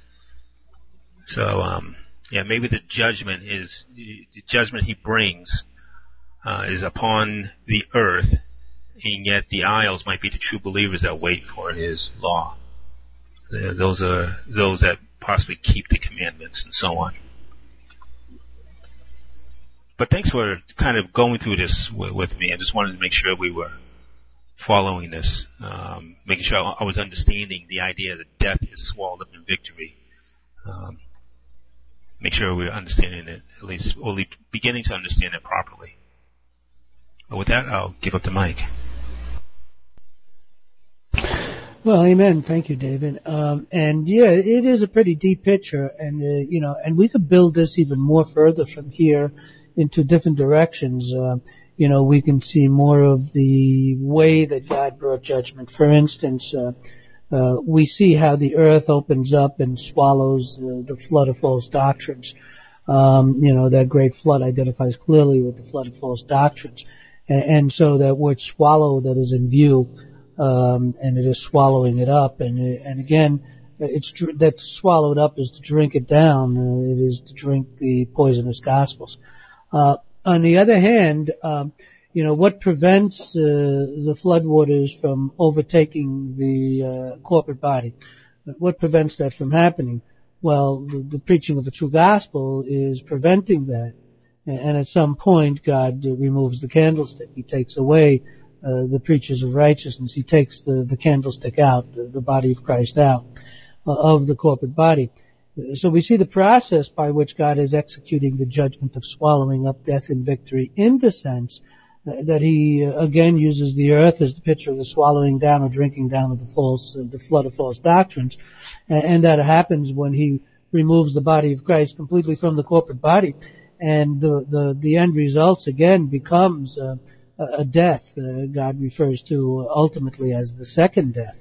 So, maybe the judgment he brings is upon the earth, and yet the isles might be the true believers that wait for his law. Those are those that possibly keep the commandments and so on. But thanks for kind of going through this with me. I just wanted to make sure we were following this, making sure I was understanding the idea that death is swallowed up in victory. Make sure we're understanding it, at least beginning to understand it properly. But with that, I'll give up the mic. Well, amen. Thank you, David. It is a pretty deep picture, and we could build this even more further from here into different directions. We can see more of the way that God brought judgment. For instance, we see how the earth opens up and swallows the flood of false doctrines. That great flood identifies clearly with the flood of false doctrines. And so that word swallow that is in view, and it is swallowing it up. And again, that swallowed up is to drink it down. It is to drink the poisonous gospels. On the other hand, what prevents the floodwaters from overtaking the corporate body? What prevents that from happening? Well, the preaching of the true gospel is preventing that. And at some point, God removes the candlestick. He takes away the preachers of righteousness. He takes the candlestick out, the body of Christ out of the corporate body. So we see the process by which God is executing the judgment of swallowing up death in victory, in the sense that he again uses the earth as the picture of the swallowing down or drinking down of the flood of false doctrines, and that happens when he removes the body of Christ completely from the corporate body, and the end results again becomes a death. God refers to ultimately as the second death.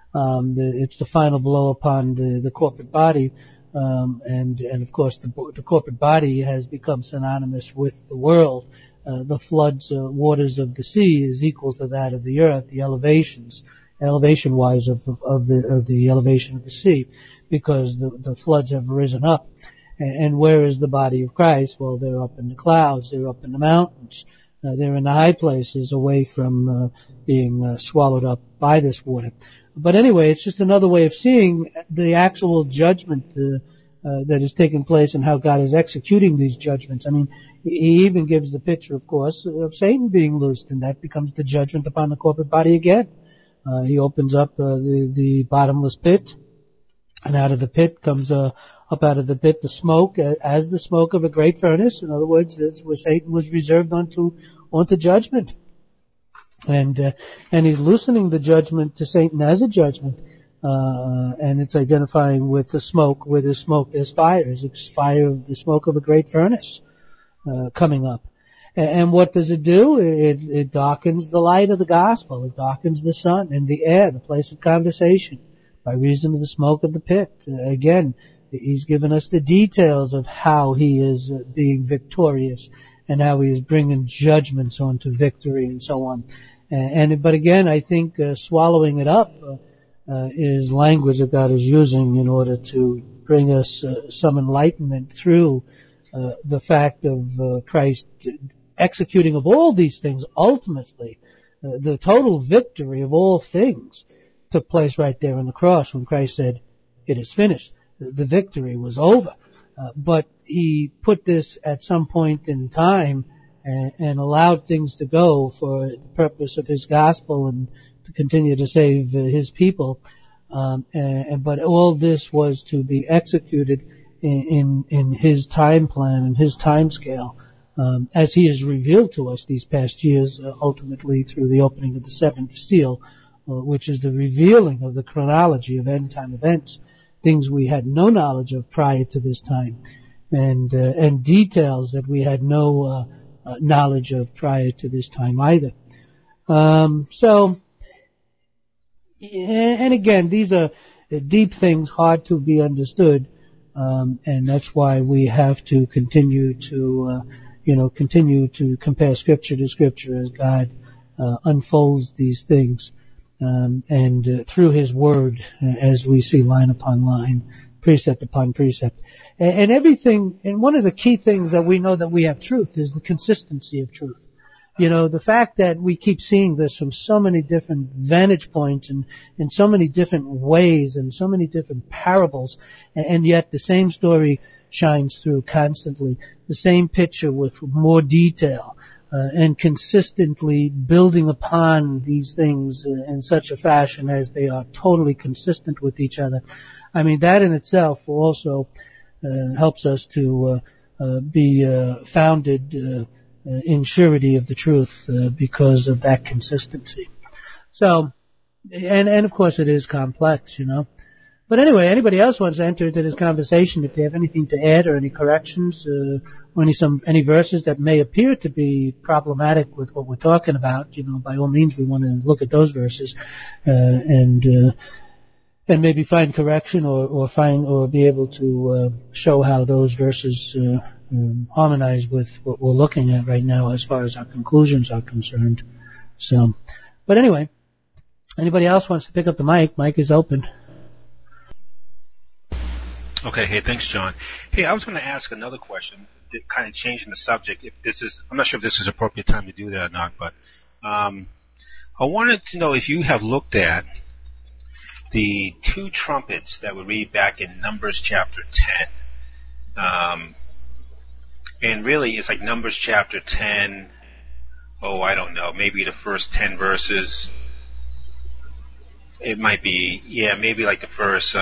It's the final blow upon the corporate body. And of course the corporate body has become synonymous with the world. The floods, waters of the sea is equal to that of the earth, the elevation-wise of the elevation of the sea, because the floods have risen up. And where is the body of Christ? Well, they're up in the clouds, they're up in the mountains, they're in the high places away from being swallowed up by this water. But anyway, it's just another way of seeing the actual judgment that is taking place and how God is executing these judgments. I mean, he even gives the picture, of course, of Satan being loosed, and that becomes the judgment upon the corporate body again. He opens up the bottomless pit, and out of the pit comes up out of the pit the smoke, as the smoke of a great furnace. In other words, that's where Satan was reserved unto judgment. And he's loosening the judgment to Satan as a judgment, and it's identifying with the smoke. Where there's smoke, there's fire. There's the smoke of a great furnace coming up. And what does it do? It darkens the light of the gospel. It darkens the sun and the air, the place of conversation, by reason of the smoke of the pit. Again, he's given us the details of how he is being victorious and how he is bringing judgments onto victory and so on. But again, I think swallowing it up is language that God is using in order to bring us some enlightenment through the fact of Christ executing of all these things. Ultimately, the total victory of all things took place right there on the cross when Christ said, "It is finished." The victory was over. But he put this at some point in time and allowed things to go for the purpose of his gospel and to continue to save his people. But all this was to be executed in his time plan and his time scale, as he has revealed to us these past years, ultimately through the opening of the seventh seal, which is the revealing of the chronology of end time events, things we had no knowledge of prior to this time, and details that we had no knowledge of prior to this time either. And again, these are deep things, hard to be understood, and that's why we have to continue to compare Scripture to Scripture as God unfolds these things, and through His Word, as we see line upon line, precept upon precept, and everything. And one of the key things that we know that we have truth is the consistency of truth. The fact that we keep seeing this from so many different vantage points and in so many different ways and so many different parables, and yet the same story shines through constantly, the same picture with more detail, and consistently building upon these things in such a fashion as they are totally consistent with each other. I mean, that in itself also helps us to be founded in surety of the truth because of that consistency. So, and of course it is complex, But anyway, anybody else wants to enter into this conversation, if they have anything to add or any corrections, or any verses that may appear to be problematic with what we're talking about, by all means we want to look at those verses, and maybe find correction or be able to show how those verses harmonize with what we're looking at right now as far as our conclusions are concerned. So, but anyway, anybody else wants to pick up the mic? Mic is open. Okay, hey, thanks, John. Hey, I was going to ask another question, kind of changing the subject. I'm not sure if this is appropriate time to do that or not, but I wanted to know if you have looked at the two trumpets that we read back in Numbers chapter 10. And really, it's like Numbers chapter 10, I don't know, maybe the first 10 verses. It might be, maybe like the first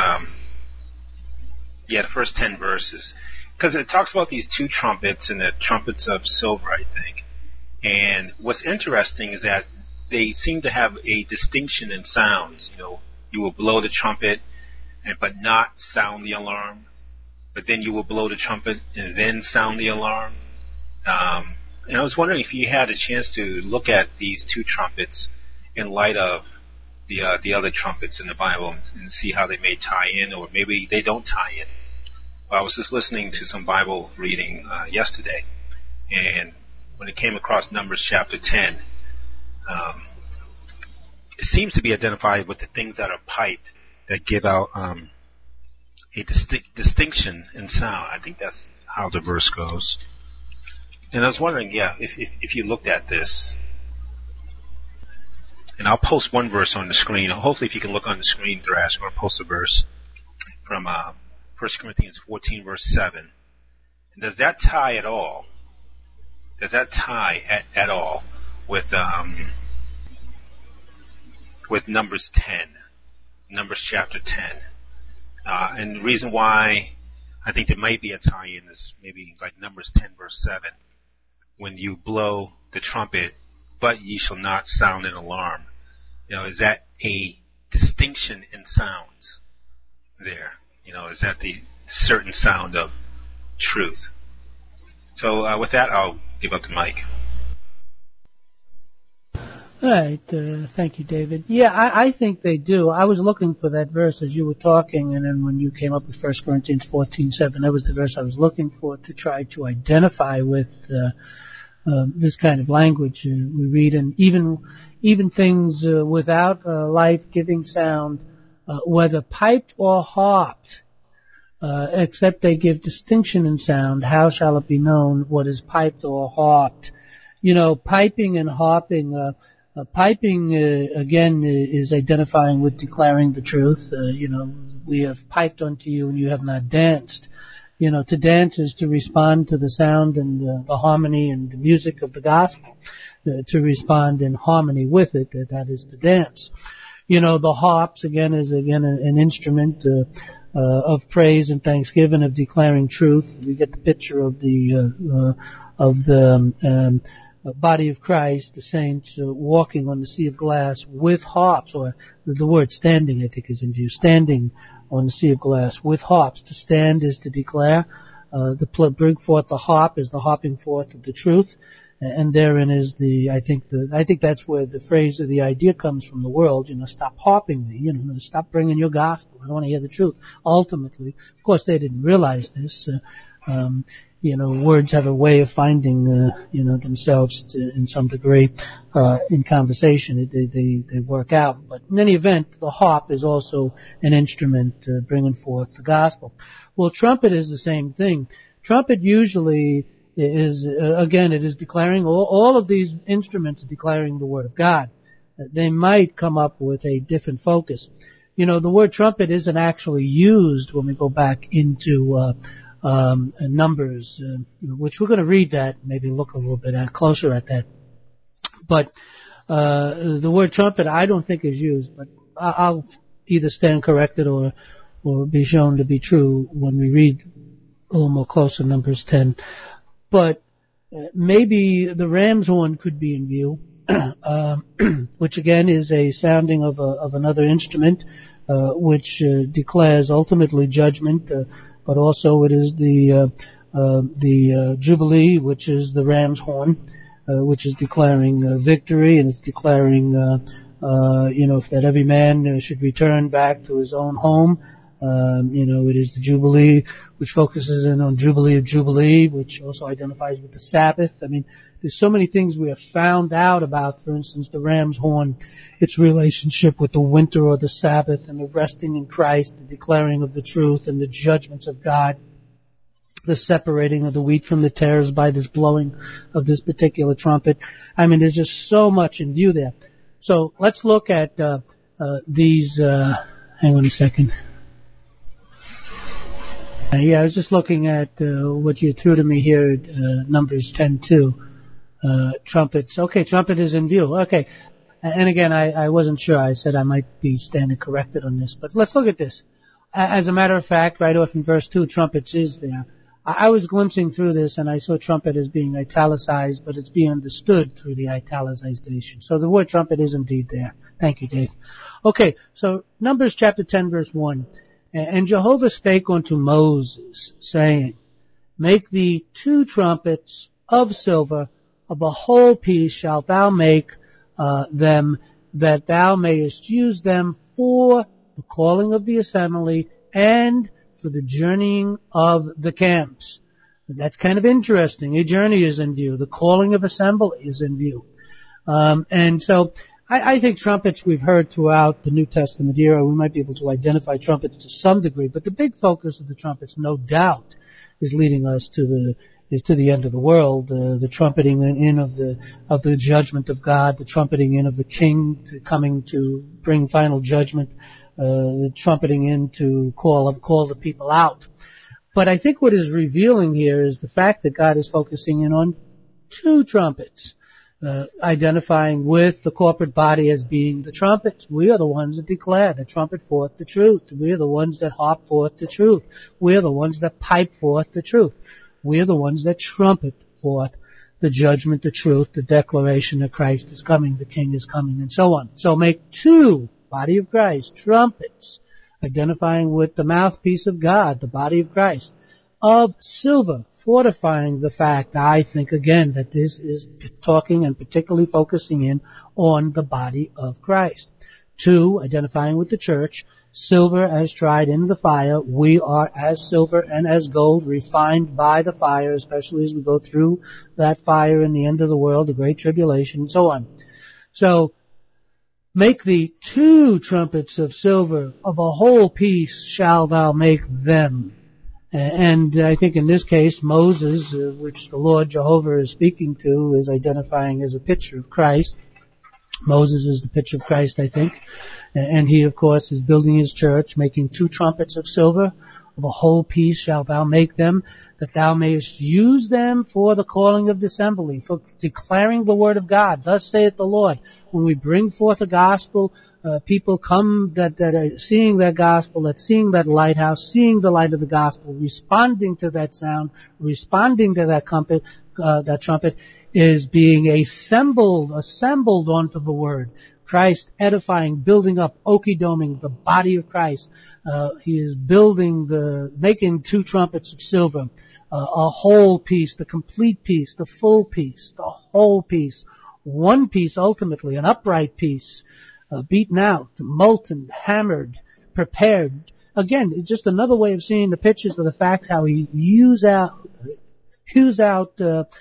10 verses. Because it talks about these two trumpets and the trumpets of silver, I think. And what's interesting is that they seem to have a distinction in sounds. You will blow the trumpet, but not sound the alarm. But then you will blow the trumpet and then sound the alarm. And I was wondering if you had a chance to look at these two trumpets in light of the other trumpets in the Bible and see how they may tie in, or maybe they don't tie in. I was just listening to some Bible reading yesterday, and when it came across Numbers chapter 10, it seems to be identified with the things that are piped that give out a distinction in sound. I think that's how the verse goes. And I was wondering, if you looked at this, and I'll post one verse on the screen. Hopefully, if you can look on the screen, Thrash, I'm going to post a verse from 1 Corinthians 14, verse 7. And does that tie at all? Does that tie at all with Numbers 10, Numbers chapter 10? And the reason why I think there might be a tie-in is maybe like Numbers 10, verse 7. When you blow the trumpet, but ye shall not sound an alarm. Is that a distinction in sounds there? Is that the certain sound of truth? So with that, I'll give up the mic. All right. Thank you, David. Yeah, I think they do. I was looking for that verse as you were talking, and then when you came up with 1 Corinthians 14:7, that was the verse I was looking for to try to identify with this kind of language we read. And even things without life-giving sound, whether piped or harped, except they give distinction in sound, how shall it be known what is piped or harped? Piping and harping, piping, again, is identifying with declaring the truth. We have piped unto you and you have not danced. To dance is to respond to the sound and the harmony and the music of the gospel. To respond in harmony with it, that is to dance. The harps, again, is an instrument of praise and thanksgiving, of declaring truth. We get the picture of the body of Christ, the saints, walking on the sea of glass with harps, or the word standing, I think, is in view. Standing on the sea of glass with harps. To stand is to declare. To bring forth the harp is the harping forth of the truth. And therein is I think that's where the phrase or the idea comes from the world, stop harping me, stop bringing your gospel. I don't want to hear the truth. Ultimately, of course, they didn't realize this. Words have a way of finding, themselves in some degree, in conversation. They work out. But in any event, the harp is also an instrument, bringing forth the gospel. Well, trumpet is the same thing. Trumpet usually is, again, it is declaring, all of these instruments are declaring the word of God. They might come up with a different focus. The word trumpet isn't actually used when we go back into, Numbers, which we're going to read that, maybe look a little bit closer at that. But the word trumpet I don't think is used, but I'll either stand corrected or be shown to be true when we read a little more closer, Numbers 10. But maybe the ram's horn could be in view, which again is a sounding of another instrument, which declares ultimately judgment, but also it is the Jubilee, which is the ram's horn, which is declaring victory, and it's declaring, that every man should return back to his own home. It is the Jubilee, which focuses in on Jubilee of Jubilee, which also identifies with the Sabbath. I mean, there's so many things we have found out about, for instance, the ram's horn, its relationship with the winter or the Sabbath, and the resting in Christ, the declaring of the truth, and the judgments of God, the separating of the wheat from the tares by this blowing of this particular trumpet. I mean, there's just so much in view there. So let's look at these. Hang on a second. I was just looking at what you threw to me here, Numbers 10:2. Trumpets. Okay, trumpet is in view. Okay. And again, I wasn't sure. I said I might be standing corrected on this. But let's look at this. As a matter of fact, right off in verse 2, trumpets is there. I was glimpsing through this, and I saw trumpet as being italicized, but it's being understood through the italicization. So the word trumpet is indeed there. Thank you, Dave. Okay, so Numbers chapter 10, verse 1. And Jehovah spake unto Moses, saying, Make thee 2 trumpets of silver, of a whole piece shalt thou make them, that thou mayest use them for the calling of the assembly and for the journeying of the camps. That's kind of interesting. A journey is in view. The calling of assembly is in view. And so I think trumpets we've heard throughout the New Testament era. We might be able to identify trumpets to some degree, but the big focus of the trumpets, no doubt, is leading us to the end of the world. The trumpeting in of the judgment of God, the trumpeting in of the King coming to bring final judgment, the trumpeting in to call the people out. But I think what is revealing here is the fact that God is focusing in on 2 trumpets. Identifying with the corporate body as being the trumpets. We are the ones that declare, that trumpet forth the truth. We are the ones that harp forth the truth. We are the ones that pipe forth the truth. We are the ones that trumpet forth the judgment, the truth, the declaration that Christ is coming, the King is coming, and so on. So make 2, body of Christ, trumpets, identifying with the mouthpiece of God, the body of Christ, of silver, fortifying the fact, I think again, that this is talking and particularly focusing in on the body of Christ. 2, identifying with the church, silver as tried in the fire. We are as silver and as gold, refined by the fire, especially as we go through that fire in the end of the world, the great tribulation, and so on. So, make the 2 trumpets of silver, of a whole piece shall thou make them. And I think in this case, Moses, which the Lord Jehovah is speaking to, is identifying as a picture of Christ. Moses is the picture of Christ, I think. And he, of course, is building his church, making 2 trumpets of silver. Of a whole piece shalt thou make them, that thou mayest use them for the calling of the assembly, for declaring the word of God. Thus saith the Lord. When we bring forth the gospel, people come that are seeing that gospel, that seeing that lighthouse, seeing the light of the gospel, responding to that sound, responding to that trumpet, is being assembled onto the word. Christ edifying, building up, okie-doming the body of Christ. He is making 2 trumpets of silver, a whole piece, the complete piece, the full piece, the whole piece, one piece ultimately, an upright piece, beaten out, molten, hammered, prepared. Again, just another way of seeing the pictures of the facts, how he hews out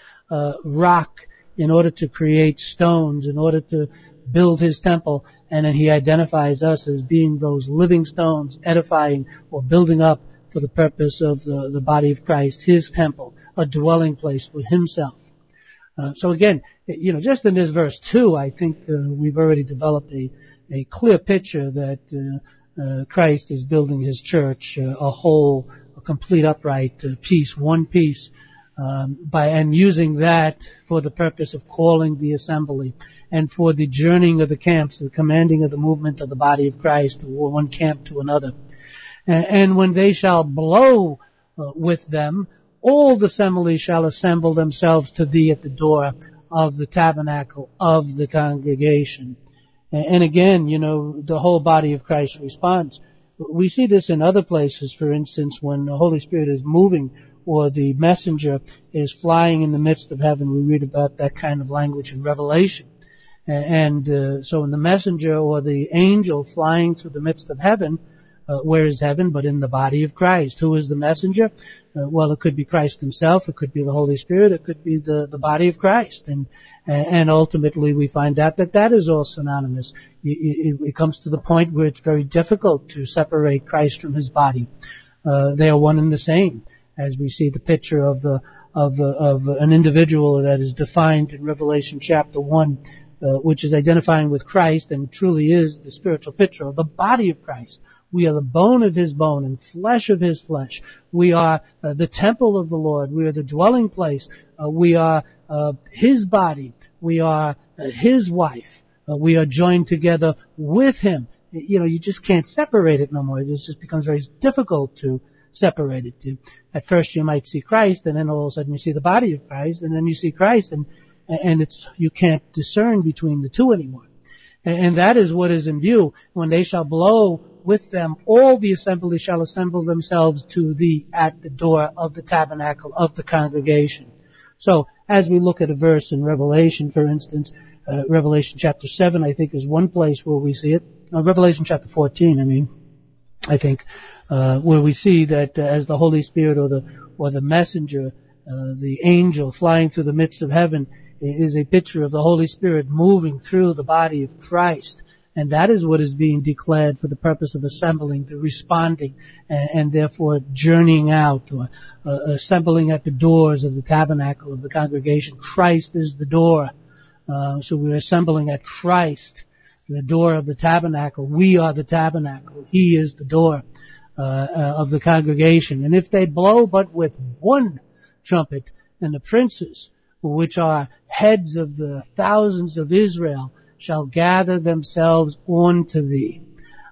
rock in order to create stones, in order to build his temple, and then he identifies us as being those living stones, edifying or building up for the purpose of the body of Christ, his temple, a dwelling place for himself. So again, just in this verse 2, I think we've already developed a clear picture that Christ is building his church, a complete upright piece, one piece, and using that for the purpose of calling the assembly and for the journeying of the camps, the commanding of the movement of the body of Christ, one camp to another. And when they shall blow with them, all the assembly shall assemble themselves to thee at the door of the tabernacle of the congregation. And again, the whole body of Christ responds. We see this in other places, for instance, when the Holy Spirit is moving or the messenger is flying in the midst of heaven. We read about that kind of language in Revelation. And so in the messenger or the angel flying through the midst of heaven, where is heaven but in the body of Christ? Who is the messenger? Well, it could be Christ himself, it could be the Holy Spirit, it could be the body of Christ. And ultimately we find out that is all synonymous. It comes to the point where it's very difficult to separate Christ from his body. They are one and the same, as we see the picture of an individual that is defined in Revelation chapter 1, which is identifying with Christ and truly is the spiritual picture of the body of Christ. We are the bone of his bone and flesh of his flesh. We are the temple of the Lord. We are the dwelling place. We are his body. We are his wife. We are joined together with him. You just can't separate it no more. It just becomes very difficult to separate it. At first you might see Christ, and then all of a sudden you see the body of Christ, and then you see Christ, and you can't discern between the two anymore. And that is what is in view. When they shall blow with them, all the assembly shall assemble themselves to thee at the door of the tabernacle of the congregation. So, as we look at a verse in Revelation, for instance, Revelation chapter 7, I think, is one place where we see it. Revelation chapter 14, I think, where we see that as the Holy Spirit or the messenger, the angel flying through the midst of heaven, is a picture of the Holy Spirit moving through the body of Christ. And that is what is being declared for the purpose of assembling, the responding, and therefore journeying out, or assembling at the doors of the tabernacle of the congregation. Christ is the door. So we're assembling at Christ, the door of the tabernacle. We are the tabernacle. He is the door of the congregation. And if they blow but with one trumpet, then the princes, which are heads of the thousands of Israel, shall gather themselves unto thee.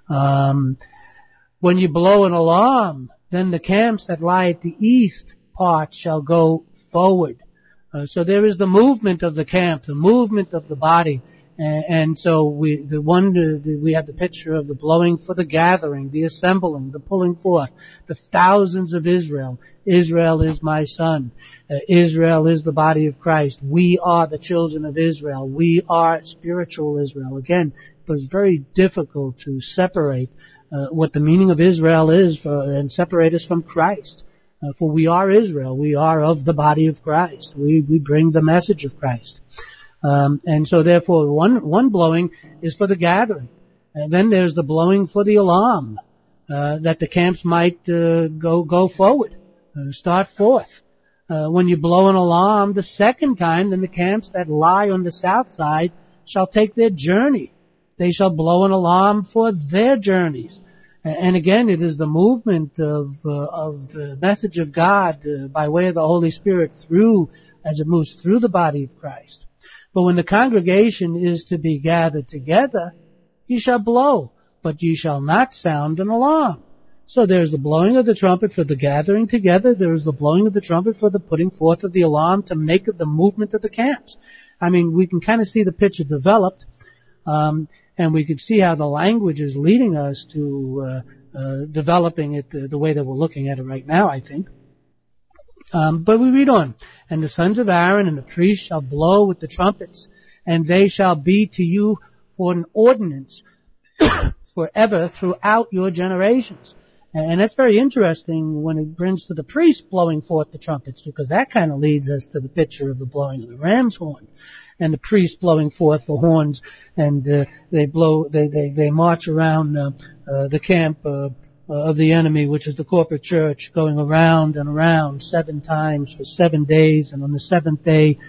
When you blow an alarm, then the camps that lie at the east part shall go forward. So there is the movement of the camp, the movement of the body. And so we have the picture of the blowing for the gathering, the assembling, the pulling forth, the thousands of Israel. Israel is my son. Israel is the body of Christ. We are the children of Israel. We are spiritual Israel. Again, it was very difficult to separate what the meaning of Israel is and separate us from Christ. For we are Israel. We are of the body of Christ. We bring the message of Christ. And so therefore one blowing is for the gathering. And then there's the blowing for the alarm, that the camps might go forward, start forth. When you blow an alarm the second time, then the camps that lie on the south side shall take their journey. They shall blow an alarm for their journeys. And again, it is the movement of the message of God by way of the Holy Spirit as it moves through the body of Christ. But when the congregation is to be gathered together, ye shall blow, but ye shall not sound an alarm. So there's the blowing of the trumpet for the gathering together. There is the blowing of the trumpet for the putting forth of the alarm to make the movement of the camps. I mean, we can kind of see the picture developed, and we can see how the language is leading us to developing it the way that we're looking at it right now, I think. But we read on. And the sons of Aaron and the priests shall blow with the trumpets, and they shall be to you for an ordinance forever throughout your generations. And that's very interesting when it brings to the priests blowing forth the trumpets, because that kind of leads us to the picture of the blowing of the ram's horn. And the priests blowing forth the horns, and they march around the camp of the enemy, which is the corporate church, going around and around 7 times for 7 days, and on the 7th day,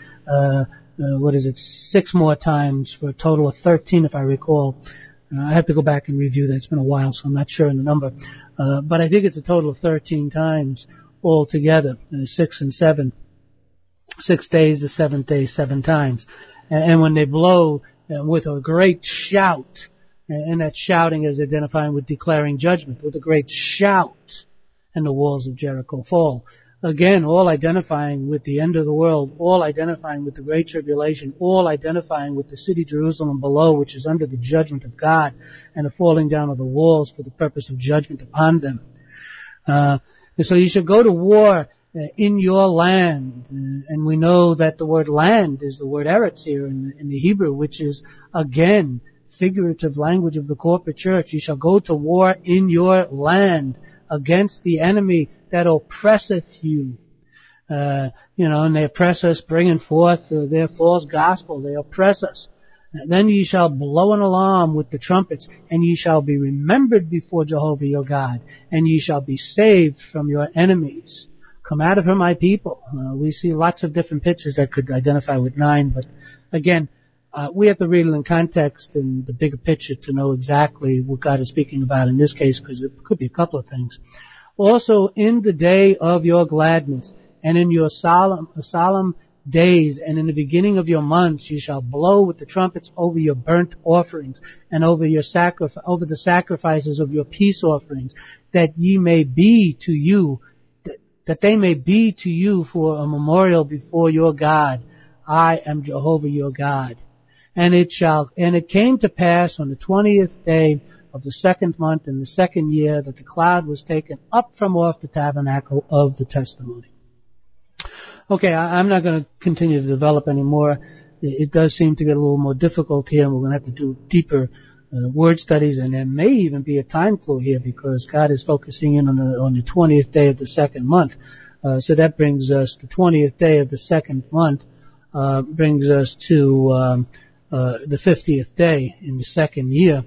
6 more times for a total of 13, if I recall. I have to go back and review that. It's been a while, so I'm not sure in the number. But I think it's a total of 13 times altogether, 6 and 7. 6 days, the 7th day, 7 times. And when they blow with a great shout, and that shouting is identifying with declaring judgment, with a great shout, and the walls of Jericho fall. Again, all identifying with the end of the world, all identifying with the great tribulation, all identifying with the city Jerusalem below, which is under the judgment of God, and the falling down of the walls for the purpose of judgment upon them. And so you should go to war in your land, and we know that the word land is the word eretz here in the Hebrew, which is, again, figurative language of the corporate church. You shall go to war in your land against the enemy that oppresseth you. And they oppress us, bringing forth their false gospel. They oppress us. Then ye shall blow an alarm with the trumpets, and ye shall be remembered before Jehovah your God, and ye shall be saved from your enemies. Come out of her, my people. We see lots of different pictures that could identify with 9, but again, we have to read it in context and the bigger picture to know exactly what God is speaking about in this case, because it could be a couple of things. Also, in the day of your gladness, and in your solemn days, and in the beginning of your months, you shall blow with the trumpets over your burnt offerings, and over the sacrifices of your peace offerings, that they may be to you for a memorial before your God. I am Jehovah your God. And it came to pass on the 20th day of the 2nd month in the 2nd year that the cloud was taken up from off the tabernacle of the testimony. Okay, I'm not going to continue to develop anymore. It does seem to get a little more difficult here, and we're going to have to do deeper word studies, and there may even be a time clue here because God is focusing in on the 20th day of the 2nd month. So that brings us, the 20th day of the 2nd month brings us to the 50th day in the 2nd year.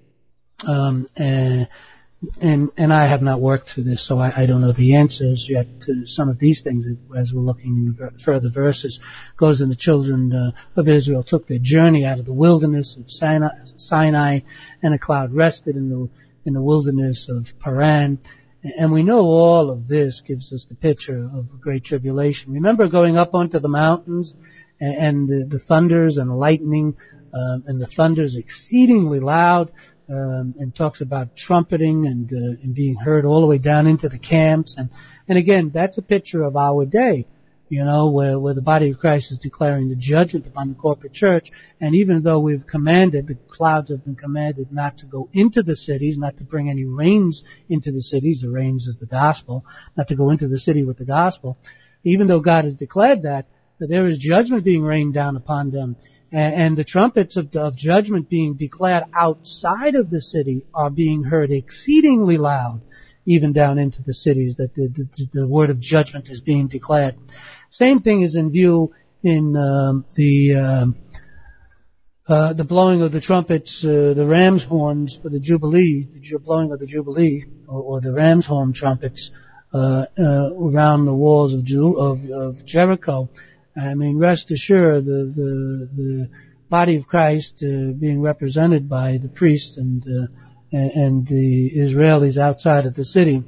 And I have not worked through this, so I don't know the answers yet to some of these things as we're looking in further verses. Goes in the children of Israel took their journey out of the wilderness of Sinai, and a cloud rested in the wilderness of Paran. And we know all of this gives us the picture of a great tribulation. Remember going up onto the mountains and the thunders and the lightning, and the thunders exceedingly loud, and talks about trumpeting and being heard all the way down into the camps. And again, that's a picture of our day. where the body of Christ is declaring the judgment upon the corporate church. And even though the clouds have been commanded not to go into the cities, not to bring any rains into the cities, the rains is the gospel, not to go into the city with the gospel, even though God has declared that there is judgment being rained down upon them. And the trumpets of judgment being declared outside of the city are being heard exceedingly loud, even down into the cities, that the word of judgment is being declared. Same thing is in view in the blowing of the trumpets, the ram's horns for the Jubilee, the blowing of the Jubilee, or the ram's horn trumpets around the walls of Jericho. I mean, rest assured, the body of Christ being represented by the priests and the Israelis outside of the city,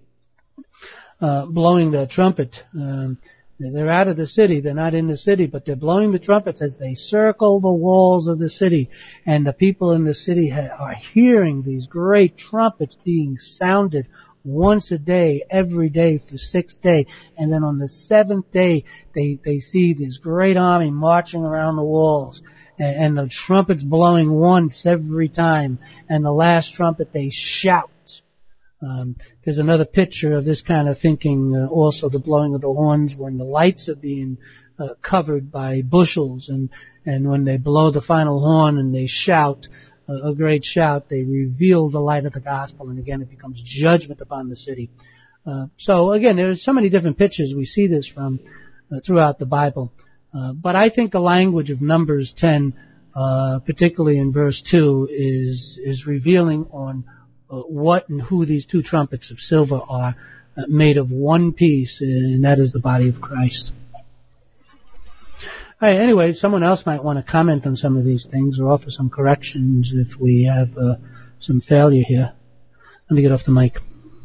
blowing that trumpet. They're out of the city. They're not in the city, but they're blowing the trumpets as they circle the walls of the city. And the people in the city are hearing these great trumpets being sounded once a day, every day for 6 days. And then on the 7th day, they see this great army marching around the walls. And the trumpets blowing once every time. And the last trumpet, they shout. There's another picture of this kind of thinking, also the blowing of the horns when the lights are being covered by bushels, and when they blow the final horn and they shout a great shout, they reveal the light of the gospel, and again it becomes judgment upon the city. So again, there's so many different pictures we see this from throughout the Bible. But I think the language of Numbers 10, particularly in verse 2, is revealing on what and who these two trumpets of silver are, made of one piece, and that is the body of Christ. All right, anyway, someone else might want to comment on some of these things or offer some corrections if we have some failure here. Let me get off the mic.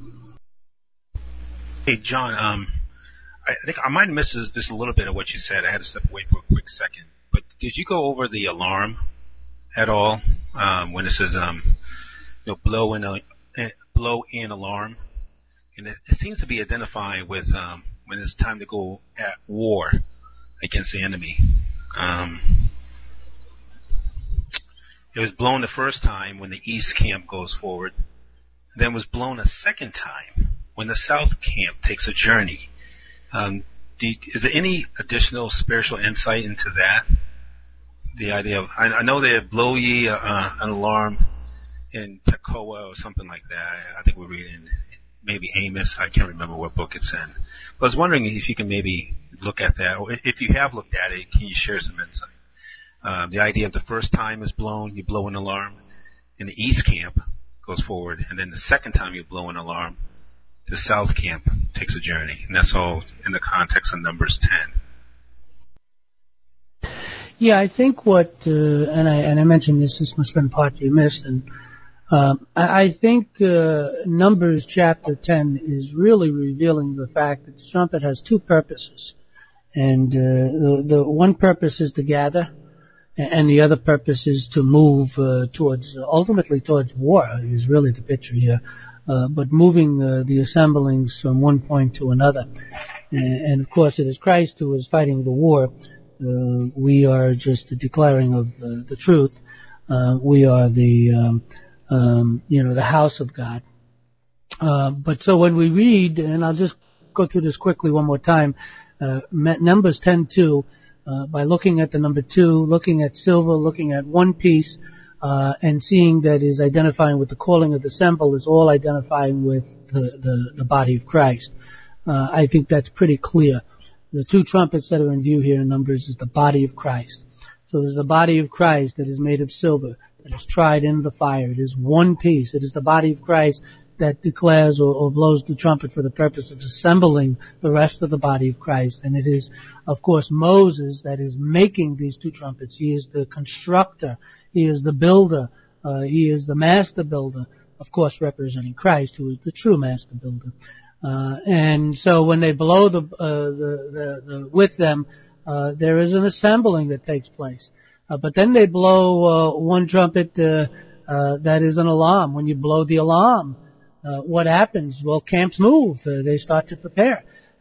Hey, John, I think I might have missed this a little bit of what you said. I had to step away for a quick second. But did you go over the alarm at all when it says blow in alarm? And it seems to be identifying with when it's time to go at war against the enemy. It was blown the first time when the east camp goes forward, and then was blown a second time when the south camp takes a journey. Is there any additional spiritual insight into that? The idea of, I know they blow ye an alarm in Tekoa or something like that. I think we're reading maybe Amos. I can't remember what book it's in. But I was wondering if you can maybe look at that, or if you have looked at it, can you share some insight? The idea of the first time is blown, you blow an alarm, and the east camp goes forward, and then the second time you blow an alarm, the south camp takes a journey, and that's all in the context of Numbers 10. Yeah, I think what, and I mentioned this must have been part you missed, and I think Numbers chapter 10 is really revealing the fact that the trumpet has two purposes. And the one purpose is to gather, and the other purpose is to move ultimately towards war, is really the picture here. But moving the assemblings from one point to another. And of course it is Christ who is fighting the war. We are just declaring of the truth. We are the house of God. But so when we read, and I'll just go through this quickly one more time, Numbers 10:2, by looking at the number 2, looking at silver, looking at one piece, and seeing that is identifying with the calling of the assemble, is all identifying with the body of Christ. I think that's pretty clear. The two trumpets that are in view here in Numbers is the body of Christ. So there's the body of Christ that is made of silver, that is tried in the fire. It is one piece. It is the body of Christ that declares or blows the trumpet for the purpose of assembling the rest of the body of Christ. And it is, of course, Moses that is making these two trumpets. He is the constructor. He is the builder. He is the master builder, of course, representing Christ, who is the true master builder. And so when they blow with them, there is an assembling that takes place. But then they blow one trumpet that is an alarm. When you blow the alarm, what happens? Well, camps move. They start to prepare.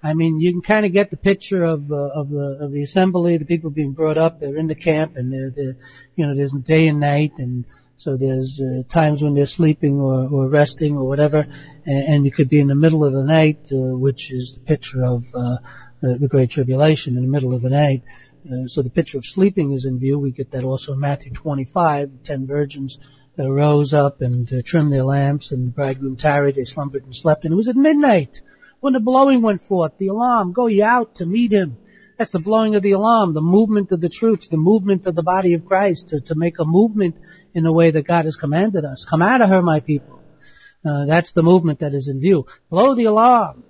I mean, you can kind of get the picture of the assembly, the people being brought up. They're in the camp, and there's day and night, and so there's times when they're sleeping or resting or whatever, and you could be in the middle of the night, which is the picture of the Great Tribulation in the middle of the night. So the picture of sleeping is in view. We get that also in Matthew 25, 10 virgins that arose up and trimmed their lamps, and the bridegroom tarried, they slumbered and slept, and it was at midnight when the blowing went forth, the alarm, go ye out to meet him. That's the blowing of the alarm, the movement of the troops, the movement of the body of Christ to make a movement in the way that God has commanded us. Come out of her, my people. That's the movement that is in view. Blow the alarm.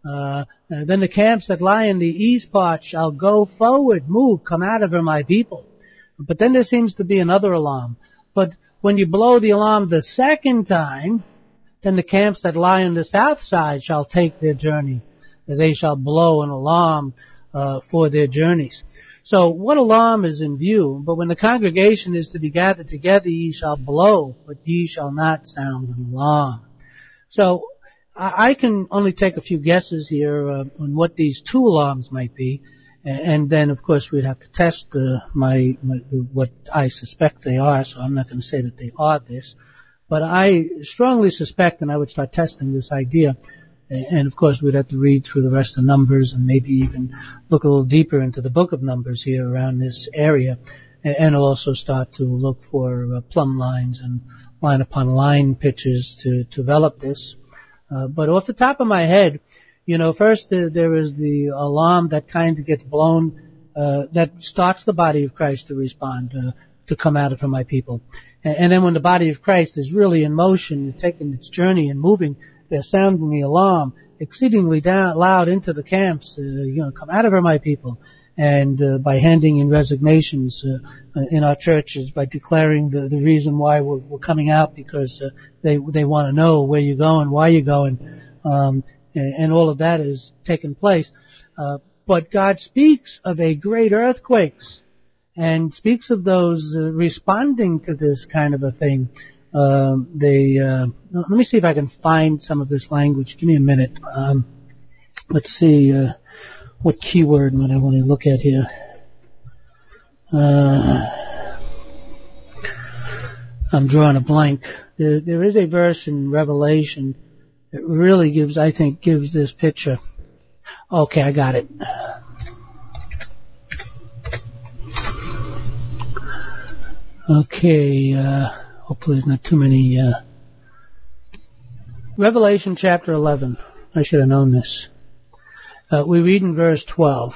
Then the camps that lie in the east part shall go forward, move, come out of her, my people. But then there seems to be another alarm. But when you blow the alarm the second time, then the camps that lie on the south side shall take their journey. They shall blow an alarm for their journeys. So what alarm is in view? But when the congregation is to be gathered together, ye shall blow, but ye shall not sound an alarm. So I can only take a few guesses here on what these two alarms might be, and then of course we'd have to test what I suspect they are. So I'm not going to say that they are this, but I strongly suspect, and I would start testing this idea. And of course we'd have to read through the rest of Numbers and maybe even look a little deeper into the book of Numbers here around this area, and also start to look for plumb lines and line upon line pictures to develop this. But off the top of my head, first there is the alarm that kind of gets blown, that starts the body of Christ to respond, to come out of her, my people. And then when the body of Christ is really in motion, taking its journey and moving, they're sounding the alarm exceedingly loud into the camps, come out of her, my people. And by handing in resignations in our churches, by declaring the reason why we're coming out, because they want to know where you're going, why you're going, and all of that is taking place. But God speaks of a great earthquakes, and speaks of those responding to this kind of a thing. Let me see if I can find some of this language. Give me a minute. Let's see what keyword would I want to look at here. I'm drawing a blank. There is a verse in Revelation that really gives this picture. Okay, I got it. Okay, hopefully there's not too many. Revelation chapter 11. I should have known this. We read in verse 12.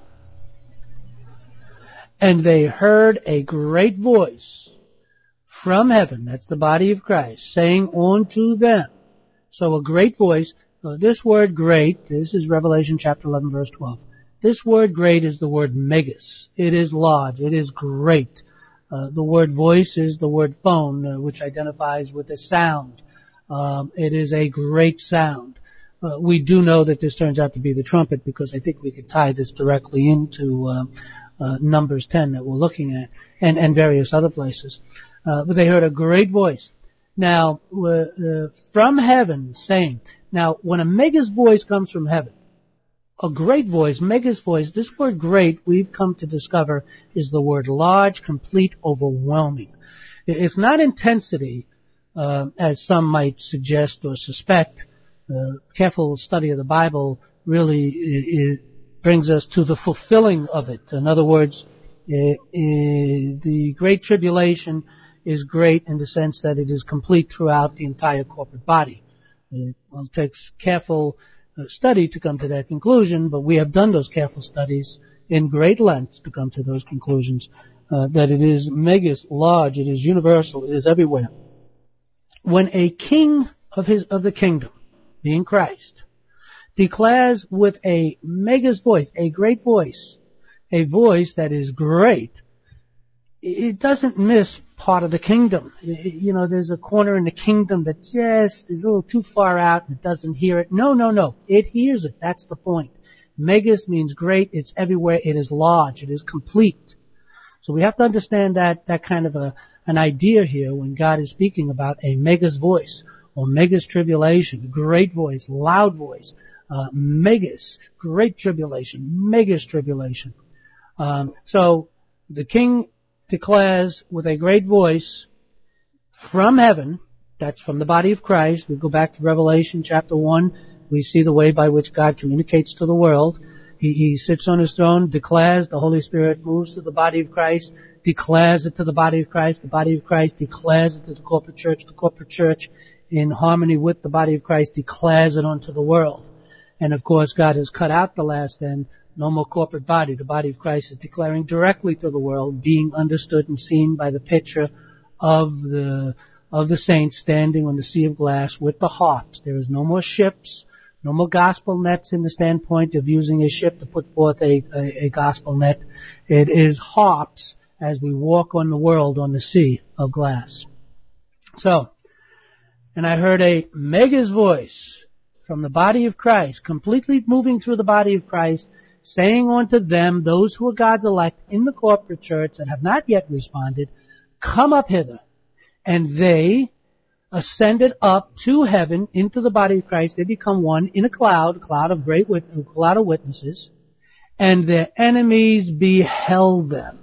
And they heard a great voice from heaven, that's the body of Christ, saying unto them. So a great voice, this word great, this is Revelation chapter 11 verse 12. This word great is the word megas. It is large, it is great. The word voice is the word phone, which identifies with a sound. It is a great sound. We do know that this turns out to be the trumpet, because I think we could tie this directly into Numbers 10 that we're looking at, and various other places. But they heard a great voice. Now, from heaven saying, now when a mega's voice comes from heaven, a great voice, mega's voice, this word great, we've come to discover, is the word large, complete, overwhelming. It's not intensity, as some might suggest or suspect. Careful study of the Bible really it brings us to the fulfilling of it. In other words, the Great Tribulation is great in the sense that it is complete throughout the entire corporate body. It takes careful study to come to that conclusion, but we have done those careful studies in great lengths to come to those conclusions, that it is megas, large, it is universal, it is everywhere. When a king of the kingdom, being Christ, declares with a mega's voice, a great voice, a voice that is great, it doesn't miss part of the kingdom. There's a corner in the kingdom that just is a little too far out and it doesn't hear it. No. It hears it. That's the point. Megas means great. It's everywhere. It is large. It is complete. So we have to understand that kind of an idea here when God is speaking about a mega's voice. or megas tribulation, great voice, loud voice, megas, great tribulation, megas tribulation. So the king declares with a great voice from heaven, that's from the body of Christ. We go back to Revelation chapter 1. We see the way by which God communicates to the world. He sits on his throne, declares, the Holy Spirit moves to the body of Christ, declares it to the body of Christ declares it to the corporate church in harmony with the body of Christ declares it onto the world. And of course God has cut out the last end, no more corporate body. The body of Christ is declaring directly to the world, being understood and seen by the picture of the saints standing on the sea of glass with the harps. There is no more ships, no more gospel nets in the standpoint of using a ship to put forth a gospel net. It is harps as we walk on the world on the sea of glass. So, and I heard a mega's voice from the body of Christ, completely moving through the body of Christ, saying unto them, those who are God's elect in the corporate church that have not yet responded, come up hither. And they ascended up to heaven into the body of Christ. They become one in a cloud of witnesses, and their enemies beheld them.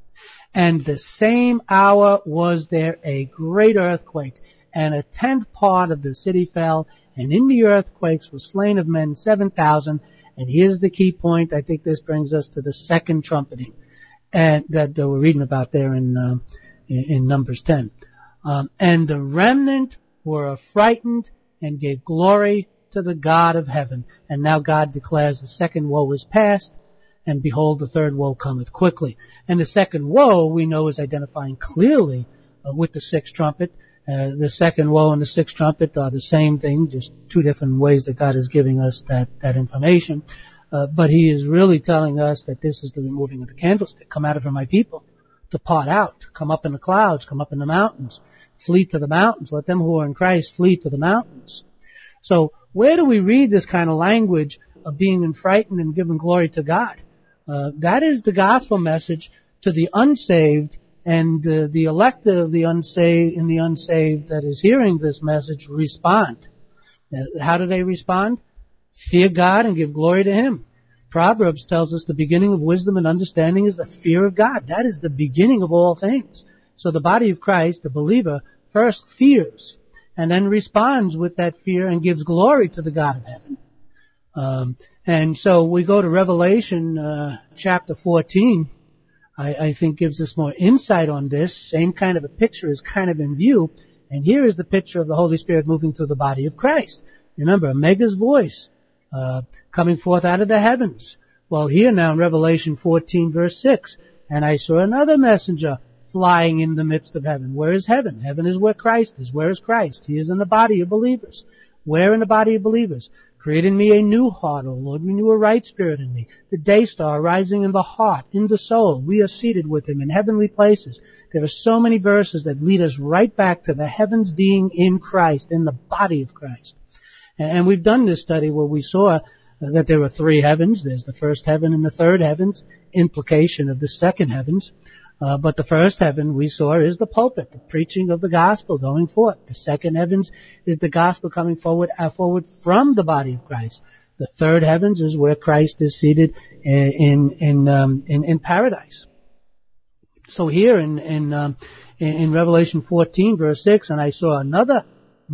And the same hour was there a great earthquake, and 1/10 part of the city fell, and in the earthquakes was slain of men 7,000. And here's the key point. I think this brings us to the second trumpeting, and that we're reading about there in Numbers 10. And the remnant were affrighted and gave glory to the God of heaven. And now God declares the second woe is past, and behold, the third woe cometh quickly. And the second woe we know is identifying clearly with the sixth trumpet. The second woe and the sixth trumpet are the same thing, just two different ways that God is giving us that information. But He is really telling us that this is the removing of the candlestick. Come out of her, my people, to part out. Come up in the clouds, come up in the mountains. Flee to the mountains. Let them who are in Christ flee to the mountains. So where do we read this kind of language of being frightened and giving glory to God? That is the gospel message to the unsaved, and the elect of the unsaved and the unsaved that is hearing this message respond. How do they respond? Fear God and give glory to Him. Proverbs tells us the beginning of wisdom and understanding is the fear of God. That is the beginning of all things. So the body of Christ, the believer, first fears and then responds with that fear and gives glory to the God of heaven. And so we go to Revelation chapter 14. I think gives us more insight on this. Same kind of a picture is kind of in view. And here is the picture of the Holy Spirit moving through the body of Christ. Remember, a mega's voice coming forth out of the heavens. Well, here now in Revelation 14 verse 6, and I saw another messenger flying in the midst of heaven. Where is heaven? Heaven is where Christ is. Where is Christ? He is in the body of believers. Where in the body of believers? Create in me a new heart, O Lord. Renew a right spirit in me. The day star rising in the heart, in the soul. We are seated with Him in heavenly places. There are so many verses that lead us right back to the heavens being in Christ, in the body of Christ. And we've done this study where we saw that there are three heavens. There's the first heaven and the third heavens, implication of the second heavens. But the first heaven we saw is the pulpit, the preaching of the gospel going forth. The second heavens is the gospel coming forward from the body of Christ. The third heavens is where Christ is seated in paradise. So here in Revelation 14 verse 6, and I saw another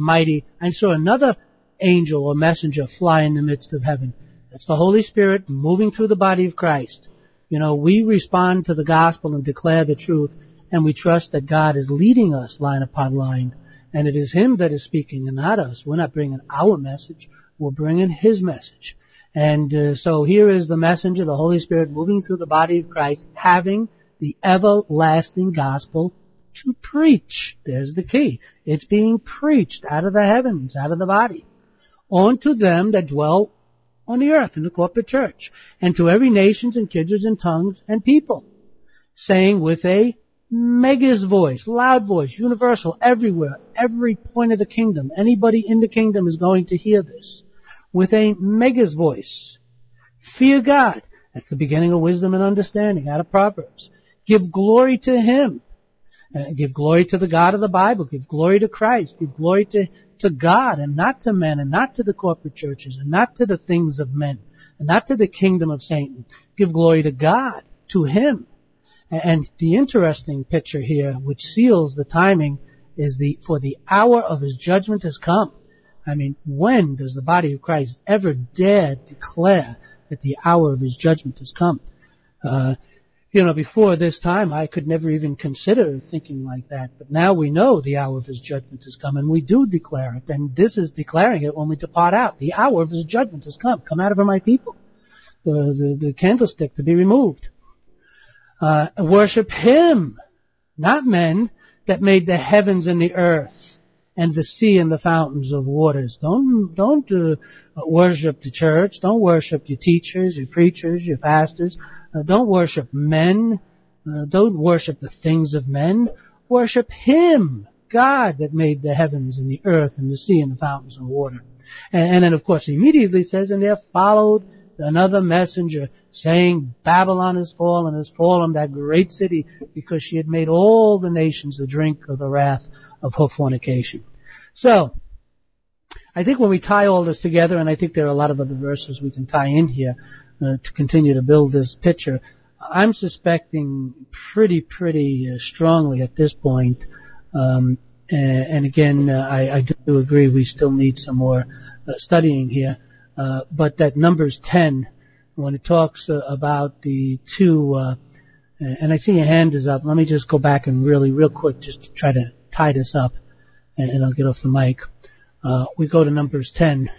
angel or messenger fly in the midst of heaven. That's the Holy Spirit moving through the body of Christ. You know, we respond to the gospel and declare the truth, and we trust that God is leading us line upon line, and it is Him that is speaking and not us. We're not bringing our message, we're bringing His message. And so here is the messenger, the Holy Spirit, moving through the body of Christ, having the everlasting gospel to preach. There's the key. It's being preached out of the heavens, out of the body, unto them that dwell on the earth in the corporate church, and to every nations and kindreds and tongues and people, saying with a mega's voice, loud voice, universal, everywhere, every point of the kingdom, anybody in the kingdom is going to hear this, with a mega's voice, fear God. That's the beginning of wisdom and understanding out of Proverbs. Give glory to Him. Give glory to the God of the Bible. Give glory to Christ. Give glory to God and not to men and not to the corporate churches and not to the things of men and not to the kingdom of Satan. Give glory to God, to Him. And the interesting picture here, which seals the timing, is for the hour of His judgment has come. I mean, when does the body of Christ ever dare declare that the hour of His judgment has come? Before this time, I could never even consider thinking like that. But now we know the hour of His judgment has come, and we do declare it. And this is declaring it when we depart out. The hour of His judgment has come. Come out of her, my people. The candlestick to be removed. Worship Him, not men, that made the heavens and the earth and the sea and the fountains of waters. Don't worship the church. Don't worship your teachers, your preachers, your pastors. Don't worship men. Don't worship the things of men. Worship Him, God, that made the heavens and the earth and the sea and the fountains of water. And then, of course, He immediately says, and there followed another messenger saying, Babylon has fallen, that great city, because she had made all the nations to drink of the wrath of her fornication. So, I think when we tie all this together, and I think there are a lot of other verses we can tie in here to continue to build this picture, I'm suspecting pretty strongly at this point, and again, I do agree we still need some more studying here, but that Numbers 10, when it talks about the two, and I see your hand is up. Let me just go back and real quick just to try to tie this up, and I'll get off the mic. We go to Numbers 10,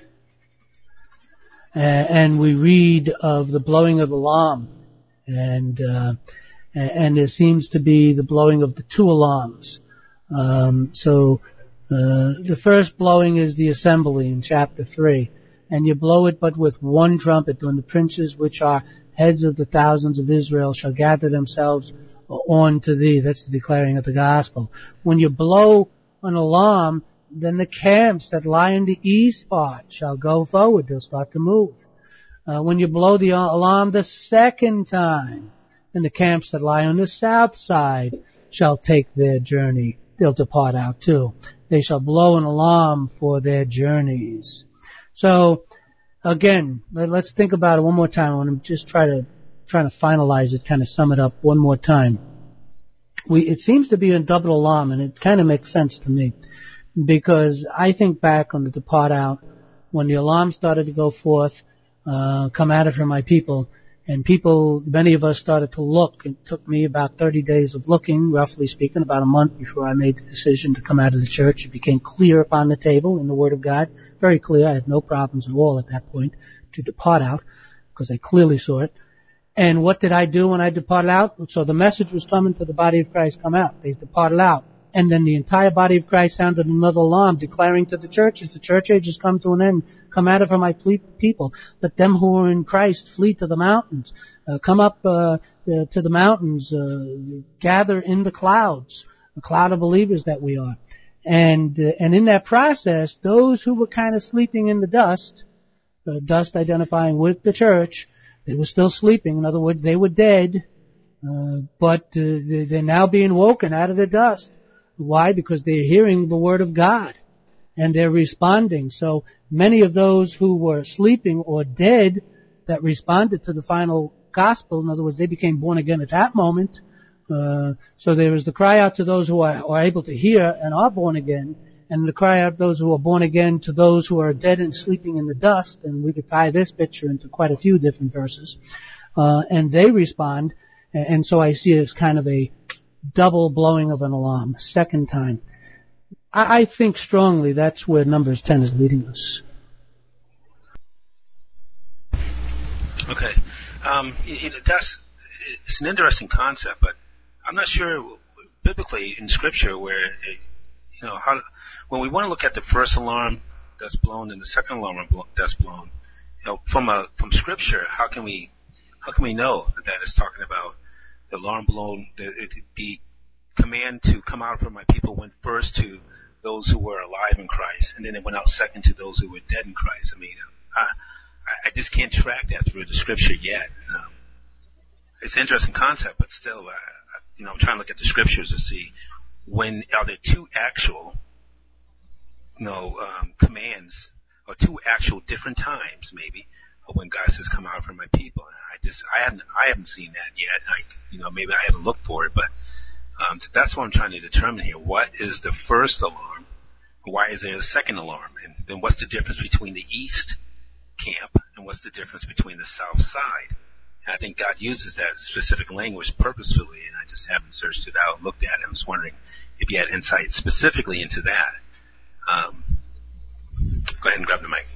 and we read of the blowing of the alarm, and there seems to be the blowing of the two alarms. So the first blowing is the assembly in chapter 3. And you blow it but with one trumpet, when the princes which are heads of the thousands of Israel shall gather themselves on to thee. That's the declaring of the gospel. When you blow an alarm, then the camps that lie in the east part shall go forward. They'll start to move. When you blow the alarm the second time, then the camps that lie on the south side shall take their journey. They'll depart out too. They shall blow an alarm for their journeys. So, again, let's think about it one more time. I want to just trying to finalize it, kind of sum it up one more time. It seems to be a double alarm, and it kind of makes sense to me, because I think back on the depart out, when the alarm started to go forth, come out of her, my people, and many of us started to look. It took me about 30 days of looking, roughly speaking, about a month before I made the decision to come out of the church. It became clear upon the table in the Word of God, very clear. I had no problems at all at that point to depart out, because I clearly saw it. And what did I do when I departed out? So the message was coming to the body of Christ, come out. They departed out. And then the entire body of Christ sounded another alarm, declaring to the churches, the church age has come to an end. Come out of her, my people. Let them who are in Christ flee to the mountains. Come up to the mountains. Gather in the clouds, a cloud of believers that we are. And in that process, those who were kind of sleeping in the dust identifying with the church, they were still sleeping. In other words, they were dead, but they're now being woken out of the dust. Why? Because they're hearing the Word of God, and they're responding. So many of those who were sleeping or dead that responded to the final gospel, in other words, they became born again at that moment. So there is the cry out to those who are able to hear and are born again, and the cry out of those who are born again to those who are dead and sleeping in the dust. And we could tie this picture into quite a few different verses. And they respond, and so I see it as kind of a double blowing of an alarm, second time. I think strongly that's where Numbers 10 is leading us. Okay. It's an interesting concept, but I'm not sure biblically in Scripture where, when we want to look at the first alarm that's blown and the second alarm that's blown, from Scripture, how can we know that it's talking about the alarm blown, the command to come out from my people went first to those who were alive in Christ, and then it went out second to those who were dead in Christ. I mean, I just can't track that through the Scripture yet. It's an interesting concept, but still, I'm trying to look at the Scriptures to see when are there two actual, commands, or two actual different times maybe of when God says, "Come out from my people"? And I haven't seen that yet. Maybe I haven't looked for it, but so that's what I'm trying to determine here. What is the first alarm? Why is there a second alarm? And then what's the difference between the east camp and what's the difference between the south side? And I think God uses that specific language purposefully, and I just haven't searched it out and looked at it. I was wondering if you had insight specifically into that. Go ahead and grab the mic.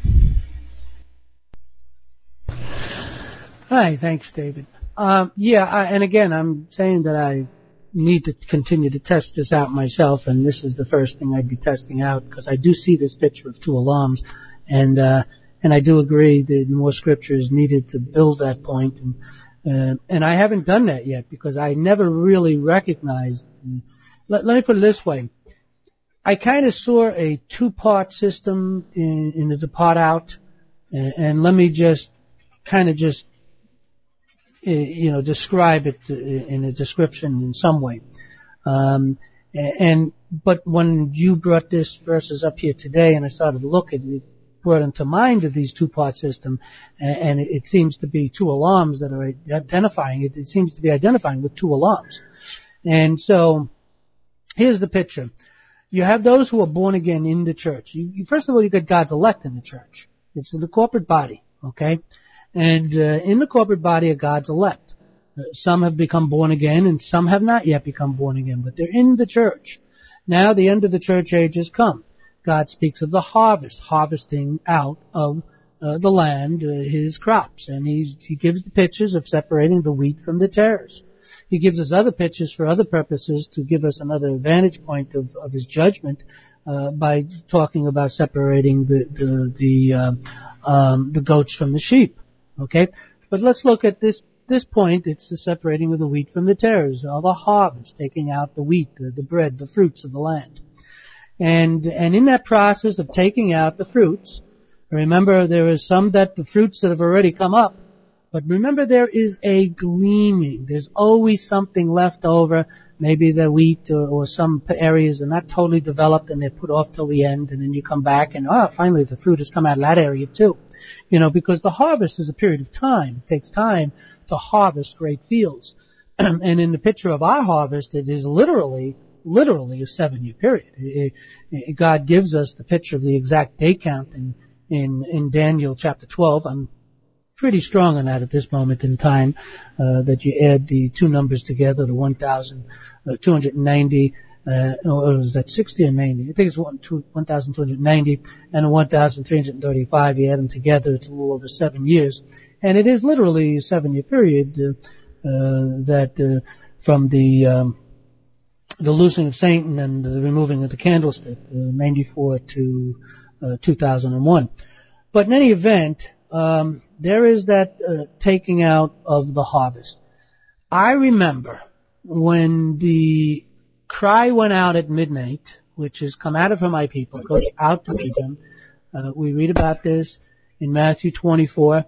Hi, thanks, David. And again, I'm saying that I need to continue to test this out myself, and this is the first thing I'd be testing out, because I do see this picture of two alarms, and I do agree that more scripture is needed to build that point, and I haven't done that yet, because I never really recognized. Let me put it this way. I kind of saw a two-part system in the depart out, and let me just describe it in a description in some way. But when you brought this verses up here today, and I started to look at it, brought into mind of these two-part system, and it seems to be two alarms that are identifying it. It seems to be identifying with two alarms. And so, here's the picture. You have those who are born again in the church. First of all, you got God's elect in the church. It's in the corporate body, okay? And in the corporate body are God's elect. Some have become born again, and some have not yet become born again, but they're in the church. Now the end of the church age has come. God speaks of the harvesting out of the land, his crops, and he gives the pictures of separating the wheat from the tares. He gives us other pictures for other purposes to give us another vantage point of his judgment by talking about separating the goats from the sheep. Okay, but let's look at this point. It's the separating of the wheat from the tares, or the harvest, taking out the wheat, the bread, the fruits of the land. And in that process of taking out the fruits, remember there is some that the fruits that have already come up, but remember there is a gleaming. There's always something left over. Maybe the wheat or some areas are not totally developed and they're put off till the end, and then you come back and finally the fruit has come out of that area too. Because the harvest is a period of time. It takes time to harvest great fields. And in the picture of our harvest, it is literally a 7-year period. God gives us the picture of the exact day count in Daniel chapter 12. I'm pretty strong on that at this moment in time, that you add the two numbers together, the 1,290, or was that 60 or 90? I think it's 1,290 and 1,335. You add them together, it's a little over 7 years. And it is literally a 7-year period that from the loosing of Satan and the removing of the candlestick, 94 to 2001. But in any event, there is that taking out of the harvest. I remember when the cry went out at midnight, which is, "Come out of her, my people," goes out to them. We read about this in Matthew 24,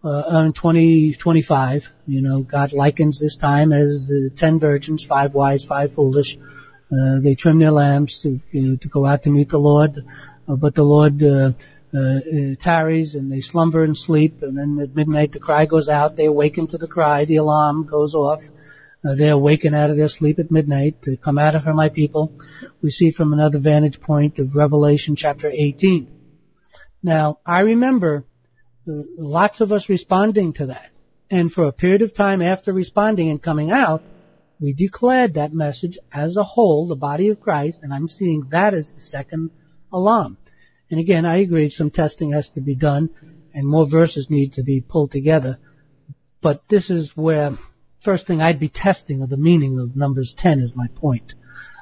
25. God likens this time as the 10 virgins, 5 wise, 5 foolish. They trim their lamps to go out to meet the Lord, but the Lord tarries, and they slumber and sleep, and then at midnight the cry goes out. They awaken to the cry. The alarm goes off. They awaken out of their sleep at midnight to come out of her, my people. We see from another vantage point of Revelation chapter 18. Now, I remember lots of us responding to that. And for a period of time after responding and coming out, we declared that message as a whole, the body of Christ, and I'm seeing that as the second alarm. And again, I agree, some testing has to be done, and more verses need to be pulled together. But this is where first thing I'd be testing of the meaning of Numbers 10 is my point.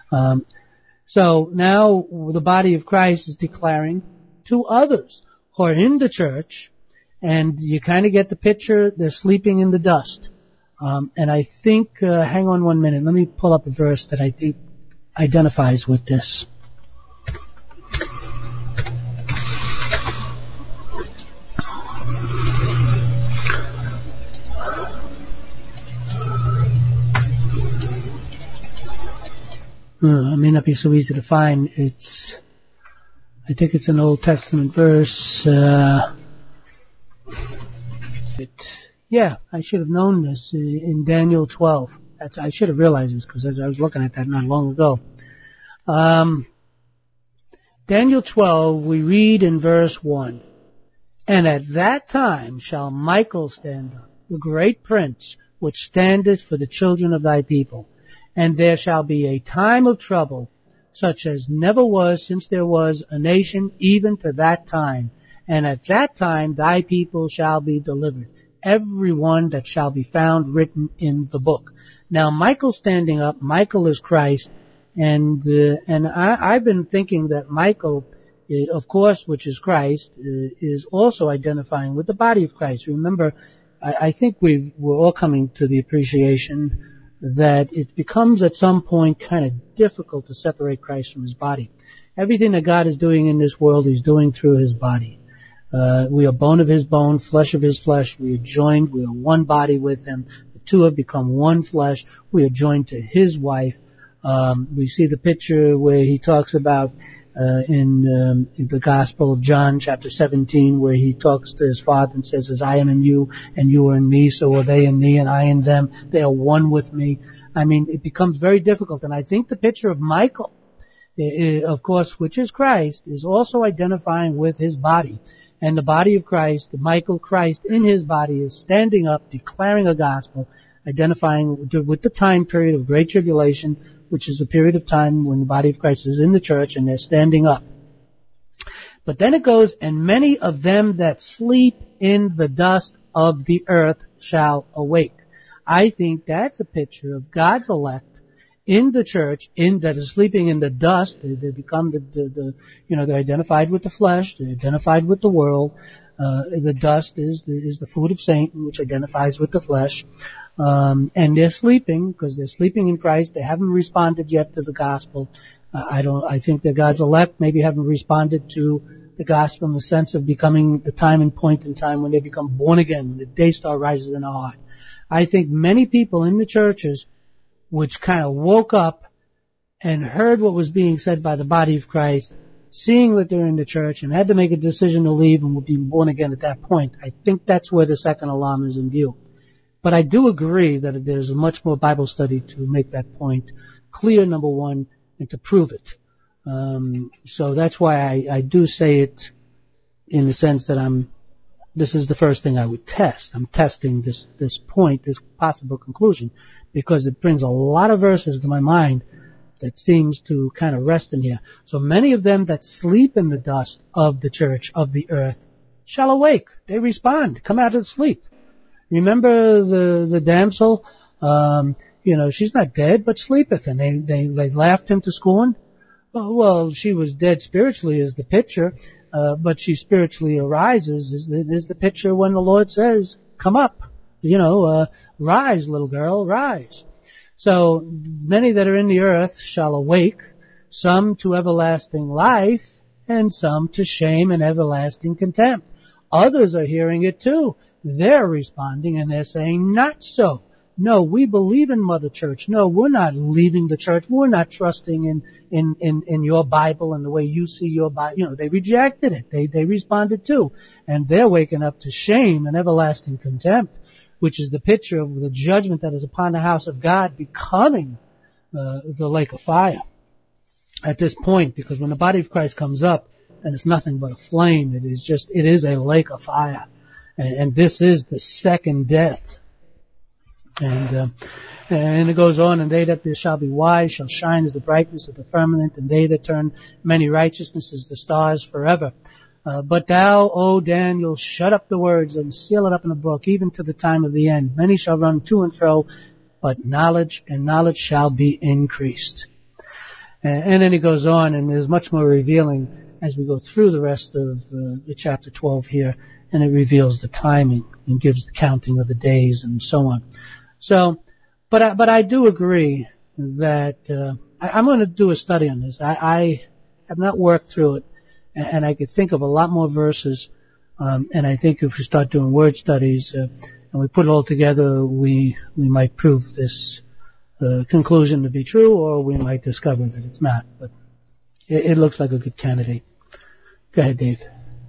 So now the body of Christ is declaring to others who are in the church, and you kind of get the picture, they're sleeping in the dust. And I think, hang on 1 minute, let me pull up a verse that I think identifies with this. It may not be so easy to find. I think it's an Old Testament verse. Yeah, I should have known this in Daniel 12. I should have realized this because I was looking at that not long ago. Daniel 12, we read in verse 1, "And at that time shall Michael stand up, the great prince, which standeth for the children of thy people. And there shall be a time of trouble, such as never was since there was a nation, even to that time. And at that time thy people shall be delivered, every one that shall be found written in the book." Now, Michael standing up, Michael is Christ, and I've been thinking that Michael, of course, which is Christ, is also identifying with the body of Christ. Remember, I think we're all coming to the appreciation that it becomes at some point kind of difficult to separate Christ from his body. Everything that God is doing in this world, he's doing through his body. We are bone of his bone, flesh of his flesh. We are joined. We are one body with him. The two have become one flesh. We are joined to his wife. We see the picture where he talks about in the Gospel of John, chapter 17, where he talks to his Father and says, "As I am in you, and you are in me, so are they in me, and I in them. They are one with me." I mean, it becomes very difficult. And I think the picture of Michael, of course, which is Christ, is also identifying with his body. And the body of Christ, Michael, Christ in his body, is standing up, declaring a gospel, identifying with the time period of Great Tribulation, which is a period of time when the body of Christ is in the church and they're standing up. But then it goes, "And many of them that sleep in the dust of the earth shall awake." I think that's a picture of God's elect in the church, that is sleeping in the dust. They become they're identified with the flesh, they're identified with the world. The dust is the food of Satan, which identifies with the flesh. And they're sleeping because they're sleeping in Christ. They haven't responded yet to the gospel. I think that God's elect maybe haven't responded to the gospel in the sense of becoming the time and point in time when they become born again, when the day star rises in our heart. I think many people in the churches which kind of woke up and heard what was being said by the body of Christ, seeing that they're in the church and had to make a decision to leave and would be born again at that point. I think that's where the second alarm is in view. But I do agree that there's much more Bible study to make that point clear, number one, and to prove it. So that's why I do say it in the sense that this is the first thing I would test. I'm testing this point, this possible conclusion, because it brings a lot of verses to my mind that seems to kind of rest in here. "So many of them that sleep in the dust of the church of the earth shall awake." They respond, come out of sleep. Remember the damsel? She's not dead, but sleepeth, and they laughed him to scorn. Well, she was dead spiritually is the picture, but she spiritually arises is the picture when the Lord says, "Come up, rise, little girl, rise." So many that are in the earth shall awake, some to everlasting life, and some to shame and everlasting contempt. Others are hearing it too. They're responding and they're saying, "Not so. No, we believe in Mother Church. No, we're not leaving the church. We're not trusting in your Bible and the way you see your Bible." They rejected it. They responded too. And they're waking up to shame and everlasting contempt, which is the picture of the judgment that is upon the house of God becoming the lake of fire at this point. Because when the body of Christ comes up, then it's nothing but a flame. It is a lake of fire. And this is the second death. And it goes on, "And they that there shall be wise shall shine as the brightness of the firmament, and they that turn many righteousnesses the stars forever. But thou, O Daniel, shut up the words and seal it up in a book, even to the time of the end. Many shall run to and fro, but knowledge shall be increased." And then he goes on, and there's much more revealing as we go through the rest of the chapter 12 here, and it reveals the timing and gives the counting of the days and so on. So, but I do agree that I'm going to do a study on this. I have not worked through it, and I could think of a lot more verses. And I think if we start doing word studies and we put it all together, we might prove this conclusion to be true, or we might discover that it's not. But it looks like a good candidate. Go ahead, Dave.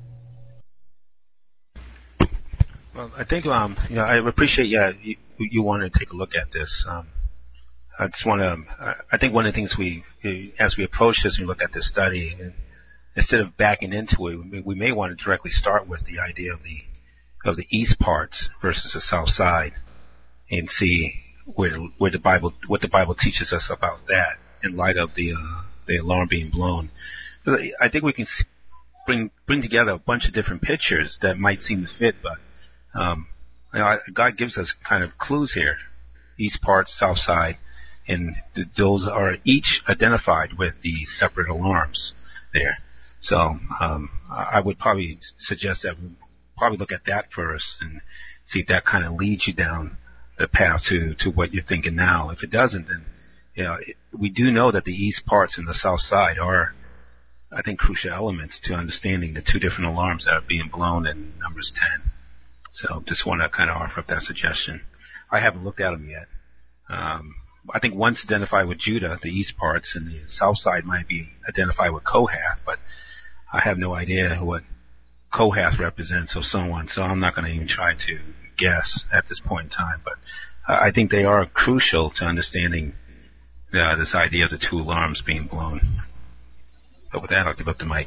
Well, I think I appreciate you want to take a look at this. I just want to. I think one of the things as we approach this and look at this study, instead of backing into it, we may want to directly start with the idea of the east parts versus the south side, and see what the Bible teaches us about that in light of the alarm being blown. I think we can bring together a bunch of different pictures that might seem to fit, but God gives us kind of clues here: east part, south side, and those are each identified with the separate alarms there. So I would probably suggest that we probably look at that first and see if that kind of leads you down the path to what you're thinking now. If it doesn't, then we do know that the east parts and the south side are, I think, crucial elements to understanding the two different alarms that are being blown in Numbers 10. So just want to kind of offer up that suggestion. I haven't looked at them yet. I think one's identified with Judah, the east parts, and the south side might be identified with Kohath, but I have no idea what Kohath represents or so on, so I'm not going to even try to guess at this point in time. But I think they are crucial to understanding this idea of the two alarms being blown. But with that, I'll give up the mic.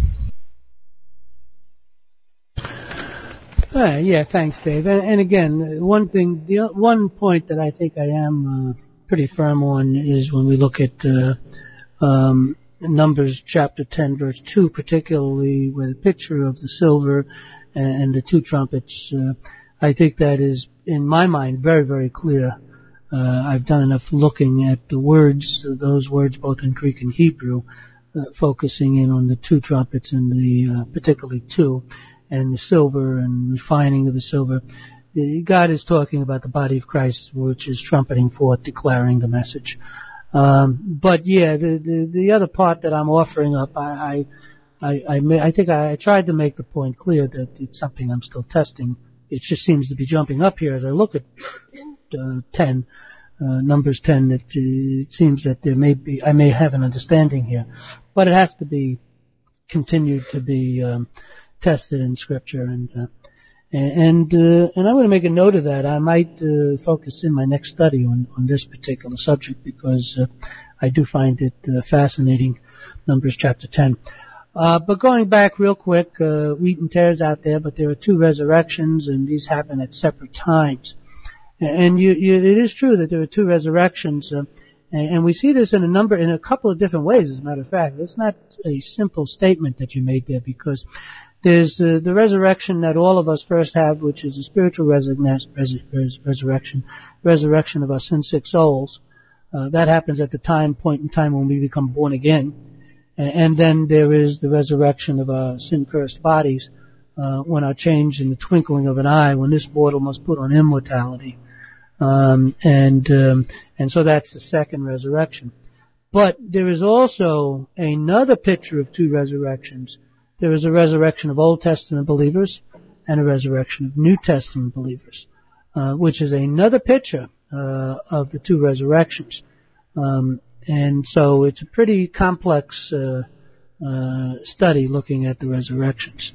Yeah, thanks, Dave. And again, one point that I think I am pretty firm on is when we look at Numbers chapter 10, verse 2, particularly with a picture of the silver and the two trumpets. I think that is, in my mind, very, very clear. I've done enough looking at the words, those words both in Greek and Hebrew, focusing in on the two trumpets and the particularly two, and the silver and refining of the silver. God is talking about the body of Christ, which is trumpeting forth, declaring the message. But yeah, the other part that I'm offering up, I think I tried to make the point clear that it's something I'm still testing. It just seems to be jumping up here as I look at 10, Numbers 10. That it seems that I may have an understanding here, but it has to be continued to be tested in Scripture, and I'm going to make a note of that. I might focus in my next study on this particular subject because I do find it fascinating, Numbers chapter 10. But going back real quick, wheat and tares out there, but there are two resurrections, and these happen at separate times. And it is true that there are two resurrections, and we see this in a couple of different ways, as a matter of fact. It's not a simple statement that you made there, because there's the resurrection that all of us first have, which is a spiritual resurrection of our sin-sick souls. That happens at the point in time when we become born again. And then there is the resurrection of our sin-cursed bodies, when are changed in the twinkling of an eye, when this mortal must put on immortality. And so that's the second resurrection. But there is also another picture of two resurrections. There is a resurrection of Old Testament believers and a resurrection of New Testament believers, which is another picture of the two resurrections. And so it's a pretty complex study looking at the resurrections.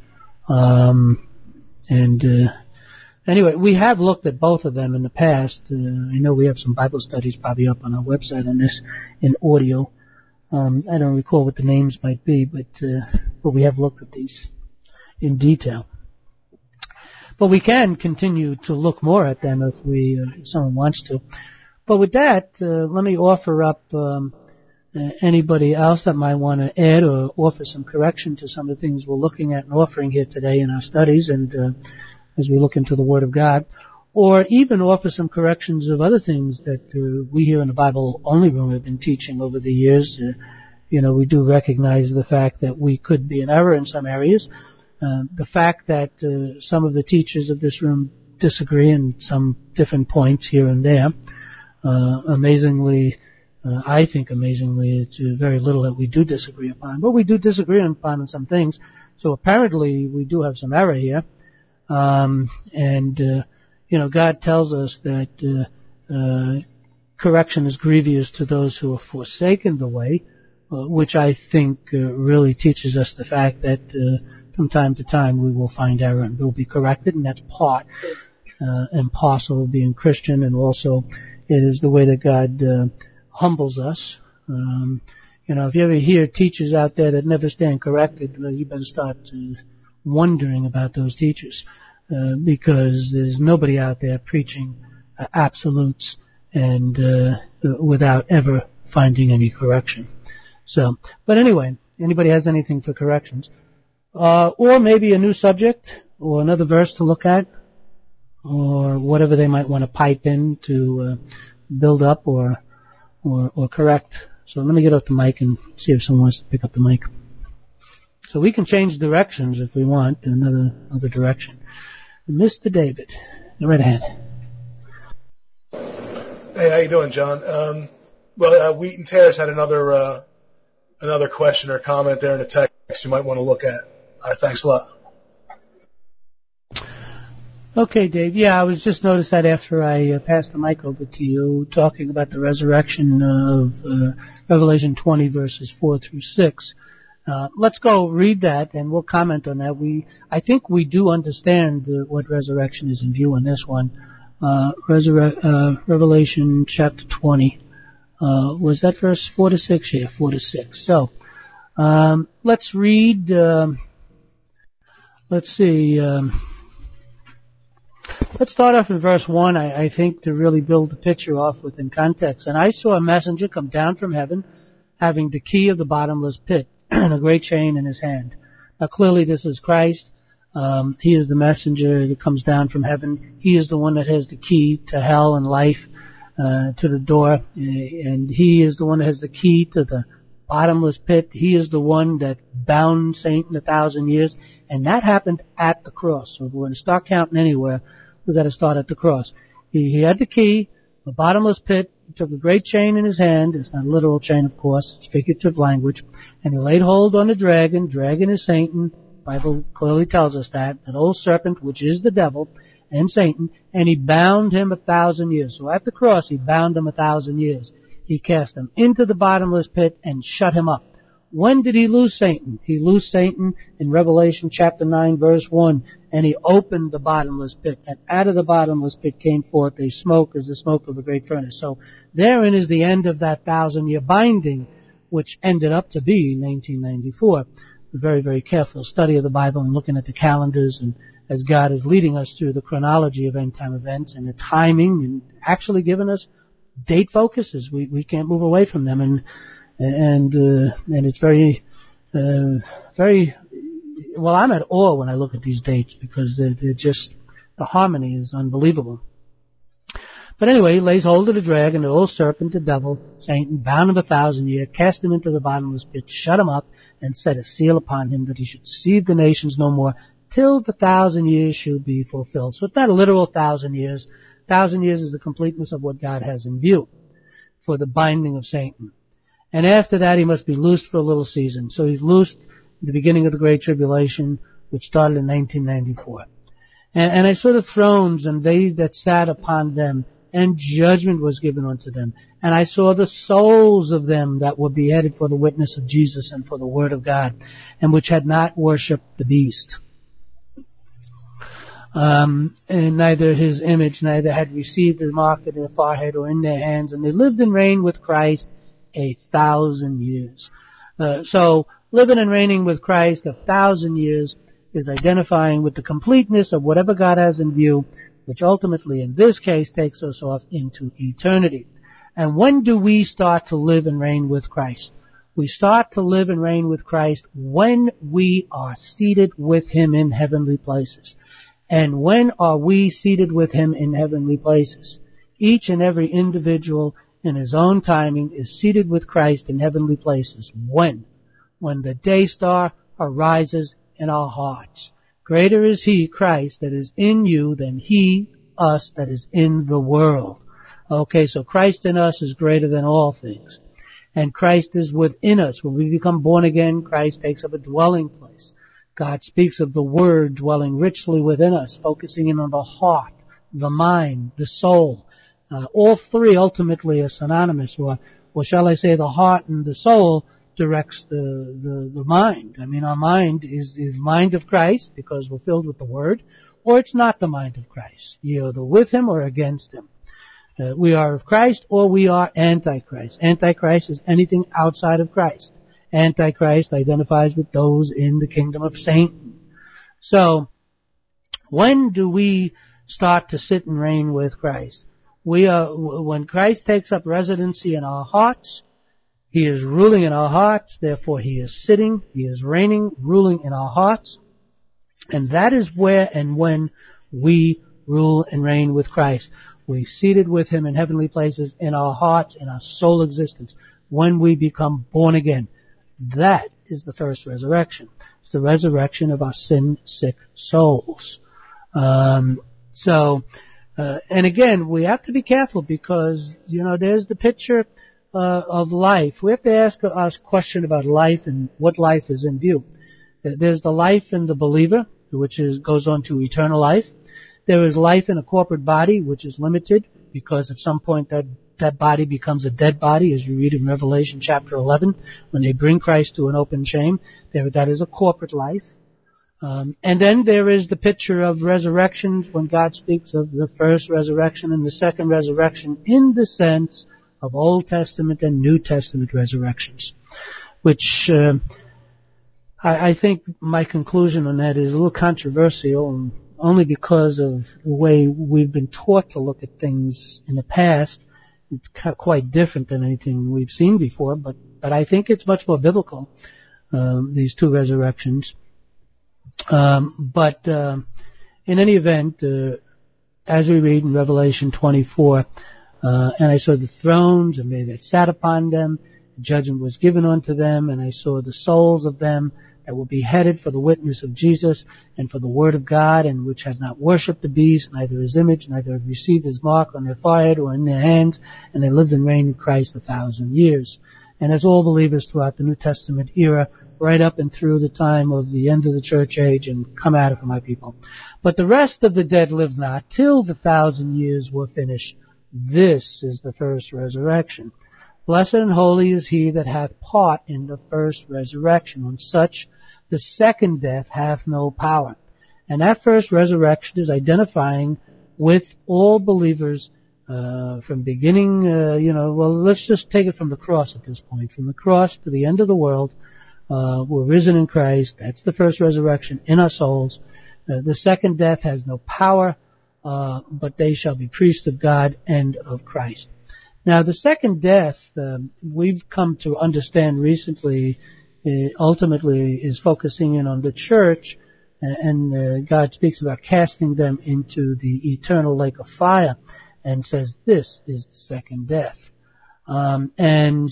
Anyway, we have looked at both of them in the past. I know we have some Bible studies probably up on our website on this in audio. I don't recall what the names might be, but we have looked at these in detail. But we can continue to look more at them if someone wants to. But with that, let me offer up anybody else that might want to add or offer some correction to some of the things we're looking at and offering here today in our studies, and as we look into the Word of God, or even offer some corrections of other things that we here in the Bible Only Room have been teaching over the years. We do recognize the fact that we could be in error in some areas. The fact that some of the teachers of this room disagree in some different points here and there. Amazingly, it's very little that we do disagree upon. But we do disagree upon some things. So apparently we do have some error here. God tells us that correction is grievous to those who have forsaken the way, which I think really teaches us the fact that from time to time we will find error and will be corrected, and that's part and parcel of being Christian, and also it is the way that God humbles us. If you ever hear teachers out there that never stand corrected, you better start wondering about those teachers, because there's nobody out there preaching absolutes and without ever finding any correction. So, but anyway, anybody has anything for corrections, or maybe a new subject, or another verse to look at, or whatever they might want to pipe in to build up or correct. So let me get off the mic and see if someone wants to pick up the mic. So we can change directions if we want to another direction. Mr. David, go right ahead. Hey, how you doing, John? Wheaton Terrace had another question or comment there in the text you might want to look at. All right, thanks a lot. Okay, Dave. Yeah, I was just noticed that after I passed the mic over to you, talking about the resurrection of Revelation 20 verses 4 through 6. Let's go read that and we'll comment on that. I think we do understand what resurrection is in view on this one. Revelation chapter 20. Was that verse 4 to 6? Yeah, 4 to 6. So, let's read, let's see, let's start off in verse 1, I think, to really build the picture off within context. And I saw a messenger come down from heaven, having the key of the bottomless pit, and a great chain in his hand. Now clearly this is Christ. He is the messenger that comes down from heaven. He is the one that has the key to hell and life, to the door. And he is the one that has the key to the bottomless pit. He is the one that bound Satan 1,000 years. And that happened at the cross. So if we're going to start counting anywhere, we've got to start at the cross. He had the key, the bottomless pit. He took a great chain in his hand. It's not a literal chain, of course. It's figurative language. And he laid hold on the dragon. Dragon is Satan. The Bible clearly tells us that. An old serpent, which is the devil and Satan. And he bound him 1,000 years. So at the cross, he bound him 1,000 years. He cast him into the bottomless pit and shut him up. When did he lose Satan? He loosed Satan in Revelation chapter 9 verse 1, and he opened the bottomless pit, and out of the bottomless pit came forth a smoke as the smoke of a great furnace. So therein is the end of that 1,000-year binding, which ended up to be 1994. A very, very careful study of the Bible and looking at the calendars, and as God is leading us through the chronology of end-time events and the timing, and actually giving us date focuses. We can't move away from them, and it's very, very, well, I'm at awe when I look at these dates, because they're just, the harmony is unbelievable. But anyway, he lays hold of the dragon, the old serpent, the devil, Satan, bound him 1,000 years, cast him into the bottomless pit, shut him up, and set a seal upon him that he should deceive the nations no more till the 1,000 years should be fulfilled. So it's not a literal 1,000 years. 1,000 years is the completeness of what God has in view for the binding of Satan. And after that, he must be loosed for a little season. So he's loosed in the beginning of the Great Tribulation, which started in 1994. And I saw the thrones, and they that sat upon them, and judgment was given unto them. And I saw the souls of them that were beheaded for the witness of Jesus and for the word of God, and which had not worshipped the beast. And neither his image, neither had received the mark in their forehead or in their hands, and they lived and reigned with Christ 1,000 years. So living and reigning with Christ 1,000 years is identifying with the completeness of whatever God has in view, which ultimately in this case takes us off into eternity. And when do we start to live and reign with Christ? We start to live and reign with Christ when we are seated with him in heavenly places. And when are we seated with him in heavenly places? Each and every individual in his own timing is seated with Christ in heavenly places. When? When the day star arises in our hearts. Greater is he, Christ, that is in you than he, us, that is in the world. Okay, so Christ in us is greater than all things. And Christ is within us. When we become born again, Christ takes up a dwelling place. God speaks of the Word dwelling richly within us, focusing in on the heart, the mind, the soul. All three ultimately are synonymous, or shall I say the heart and the soul directs the mind. I mean, our mind is the mind of Christ because we're filled with the Word, or it's not the mind of Christ. You're either with Him or against Him. We are of Christ or we are Antichrist. Antichrist is anything outside of Christ. Antichrist identifies with those in the kingdom of Satan. So, when do we start to sit and reign with Christ? When Christ takes up residency in our hearts, He is ruling in our hearts, therefore He is sitting, He is reigning, ruling in our hearts. And that is where and when we rule and reign with Christ. We seated with Him in heavenly places in our hearts, in our soul existence, when we become born again. That is the first resurrection. It's the resurrection of our sin-sick souls. And again, we have to be careful because, there's the picture of life. We have to ask a question about life and what life is in view. There's the life in the believer, which goes on to eternal life. There is life in a corporate body, which is limited because at some point that body becomes a dead body, as you read in Revelation chapter 11, when they bring Christ to an open shame. That is a corporate life. And then there is the picture of resurrections when God speaks of the first resurrection and the second resurrection in the sense of Old Testament and New Testament resurrections, which I think my conclusion on that is a little controversial, and only because of the way we've been taught to look at things in the past. It's quite different than anything we've seen before, but I think it's much more biblical, these two resurrections. But in any event, as we read in Revelation 24, and I saw the thrones and they that sat upon them, judgment was given unto them, and I saw the souls of them that were beheaded for the witness of Jesus and for the word of God, and which had not worshipped the beast, neither his image, neither had received his mark on their forehead or in their hands, and they lived and reigned with Christ 1,000 years. And as all believers throughout the New Testament era, right up and through the time of the end of the church age, and come out of it, my people. But the rest of the dead lived not till the 1,000 years were finished. This is the first resurrection. Blessed and holy is he that hath part in the first resurrection. On such the second death hath no power. And that first resurrection is identifying with all believers from beginning, let's just take it from the cross at this point. From the cross to the end of the world, we're risen in Christ. That's the first resurrection in our souls. The second death has no power, but they shall be priests of God and of Christ. Now, the second death, we've come to understand recently, ultimately is focusing in on the church, and God speaks about casting them into the eternal lake of fire, and says this is the second death. In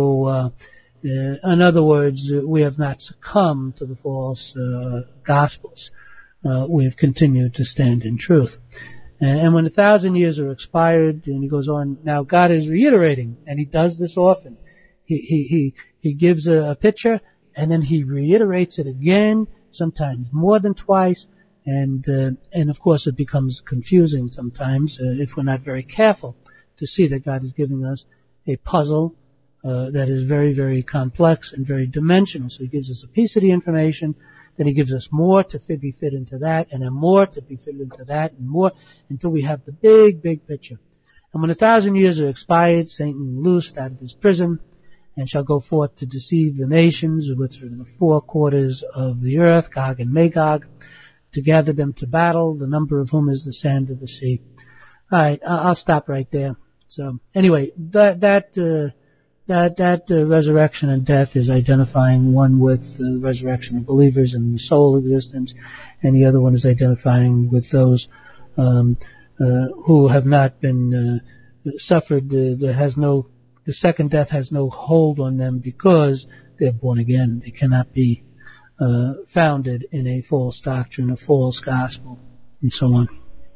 other words, we have not succumbed to the false gospels. We have continued to stand in truth. And when 1,000 years are expired, and he goes on, now God is reiterating, and he does this often. He gives a picture, and then he reiterates it again, sometimes more than twice, and of course it becomes confusing sometimes if we're not very careful to see that God is giving us a puzzle that is very, very complex and very dimensional. So he gives us a piece of the information, then he gives us more to be fit into that, and then more to be fit into that, and more, until we have the big, big picture. And when 1,000 years are expired, Satan loosed out of his prison, and shall go forth to deceive the nations, which are in the four quarters of the earth, Gog and Magog, to gather them to battle, the number of whom is the sand of the sea. Alright, I'll stop right there. So, anyway, that resurrection and death is identifying one with the resurrection of believers and the soul existence, and the other one is identifying with those who have not been suffered. The second death has no hold on them because they're born again. They cannot be founded in a false doctrine, a false gospel, and so on.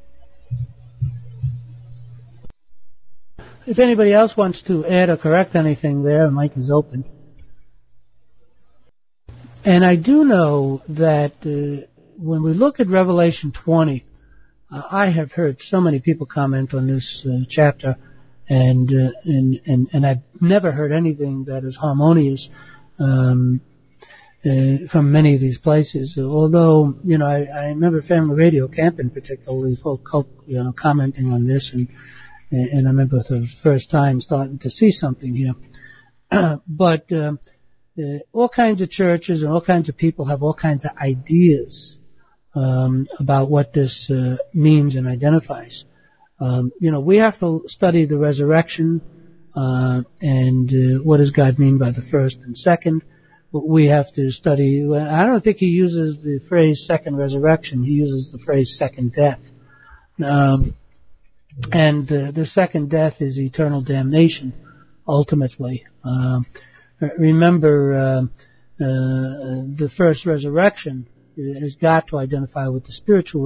If anybody else wants to add or correct anything there, the mic is open. And I do know that when we look at Revelation 20, I have heard so many people comment on this chapter, and I've never heard anything that is harmonious from many of these places. Although, I remember Family Radio Camping, particularly, folk commenting on this, and I remember for the first time starting to see something here. But all kinds of churches and all kinds of people have all kinds of ideas about what this means and identifies. We have to study the resurrection and what does God mean by the first and second. We have to study. I don't think he uses the phrase second resurrection. He uses the phrase second death. And the second death is eternal damnation, ultimately. Remember, the first resurrection has got to identify with the spiritual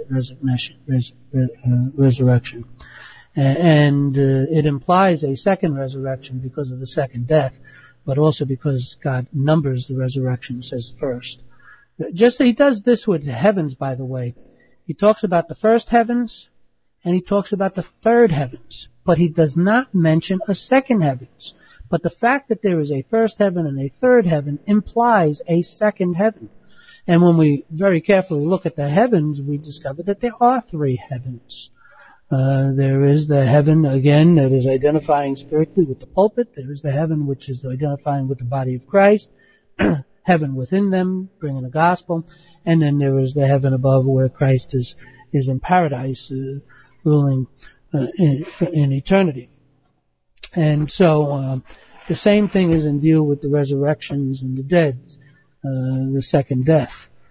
resurrection. And it implies a second resurrection because of the second death, but also because God numbers the resurrections as first. He does this with the heavens, by the way. He talks about the first heavens, and he talks about the third heavens, but he does not mention a second heavens. But the fact that there is a first heaven and a third heaven implies a second heaven. And when we very carefully look at the heavens, we discover that there are three heavens. There is the heaven, again, that is identifying spiritually with the pulpit. There is the heaven which is identifying with the body of Christ. Heaven within them, bringing the gospel. And then there is the heaven above where Christ is in paradise, ruling in eternity. And so the same thing is in view with the resurrections and the dead, the second death.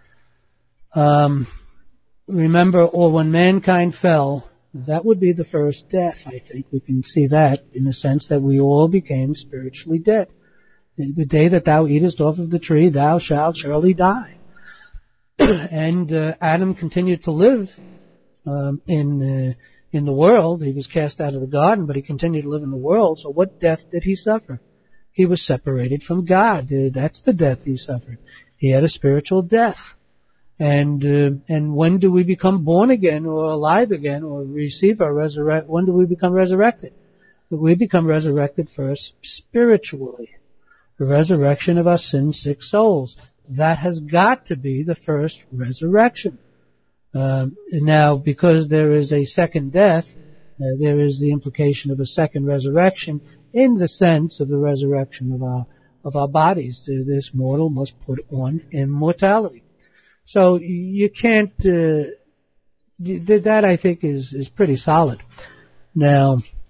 Remember, or when mankind fell, that would be the first death. I think we can see that in the sense that we all became spiritually dead. The day that thou eatest off of the tree, thou shalt surely die. And Adam continued to live in the world. He was cast out of the garden, but he continued to live in the world. So what death did he suffer? He was separated from God. That's the death he suffered. He had a spiritual death. And when do we become born again or alive again or receive our resurrection? When do we become resurrected? We become resurrected first spiritually. The resurrection of our sin-sick souls. That has got to be the first resurrection. Now, because there is a second death, there is the implication of a second resurrection in the sense of the resurrection of our bodies. This mortal must put on immortality. So you can't. That I think is pretty solid. Now,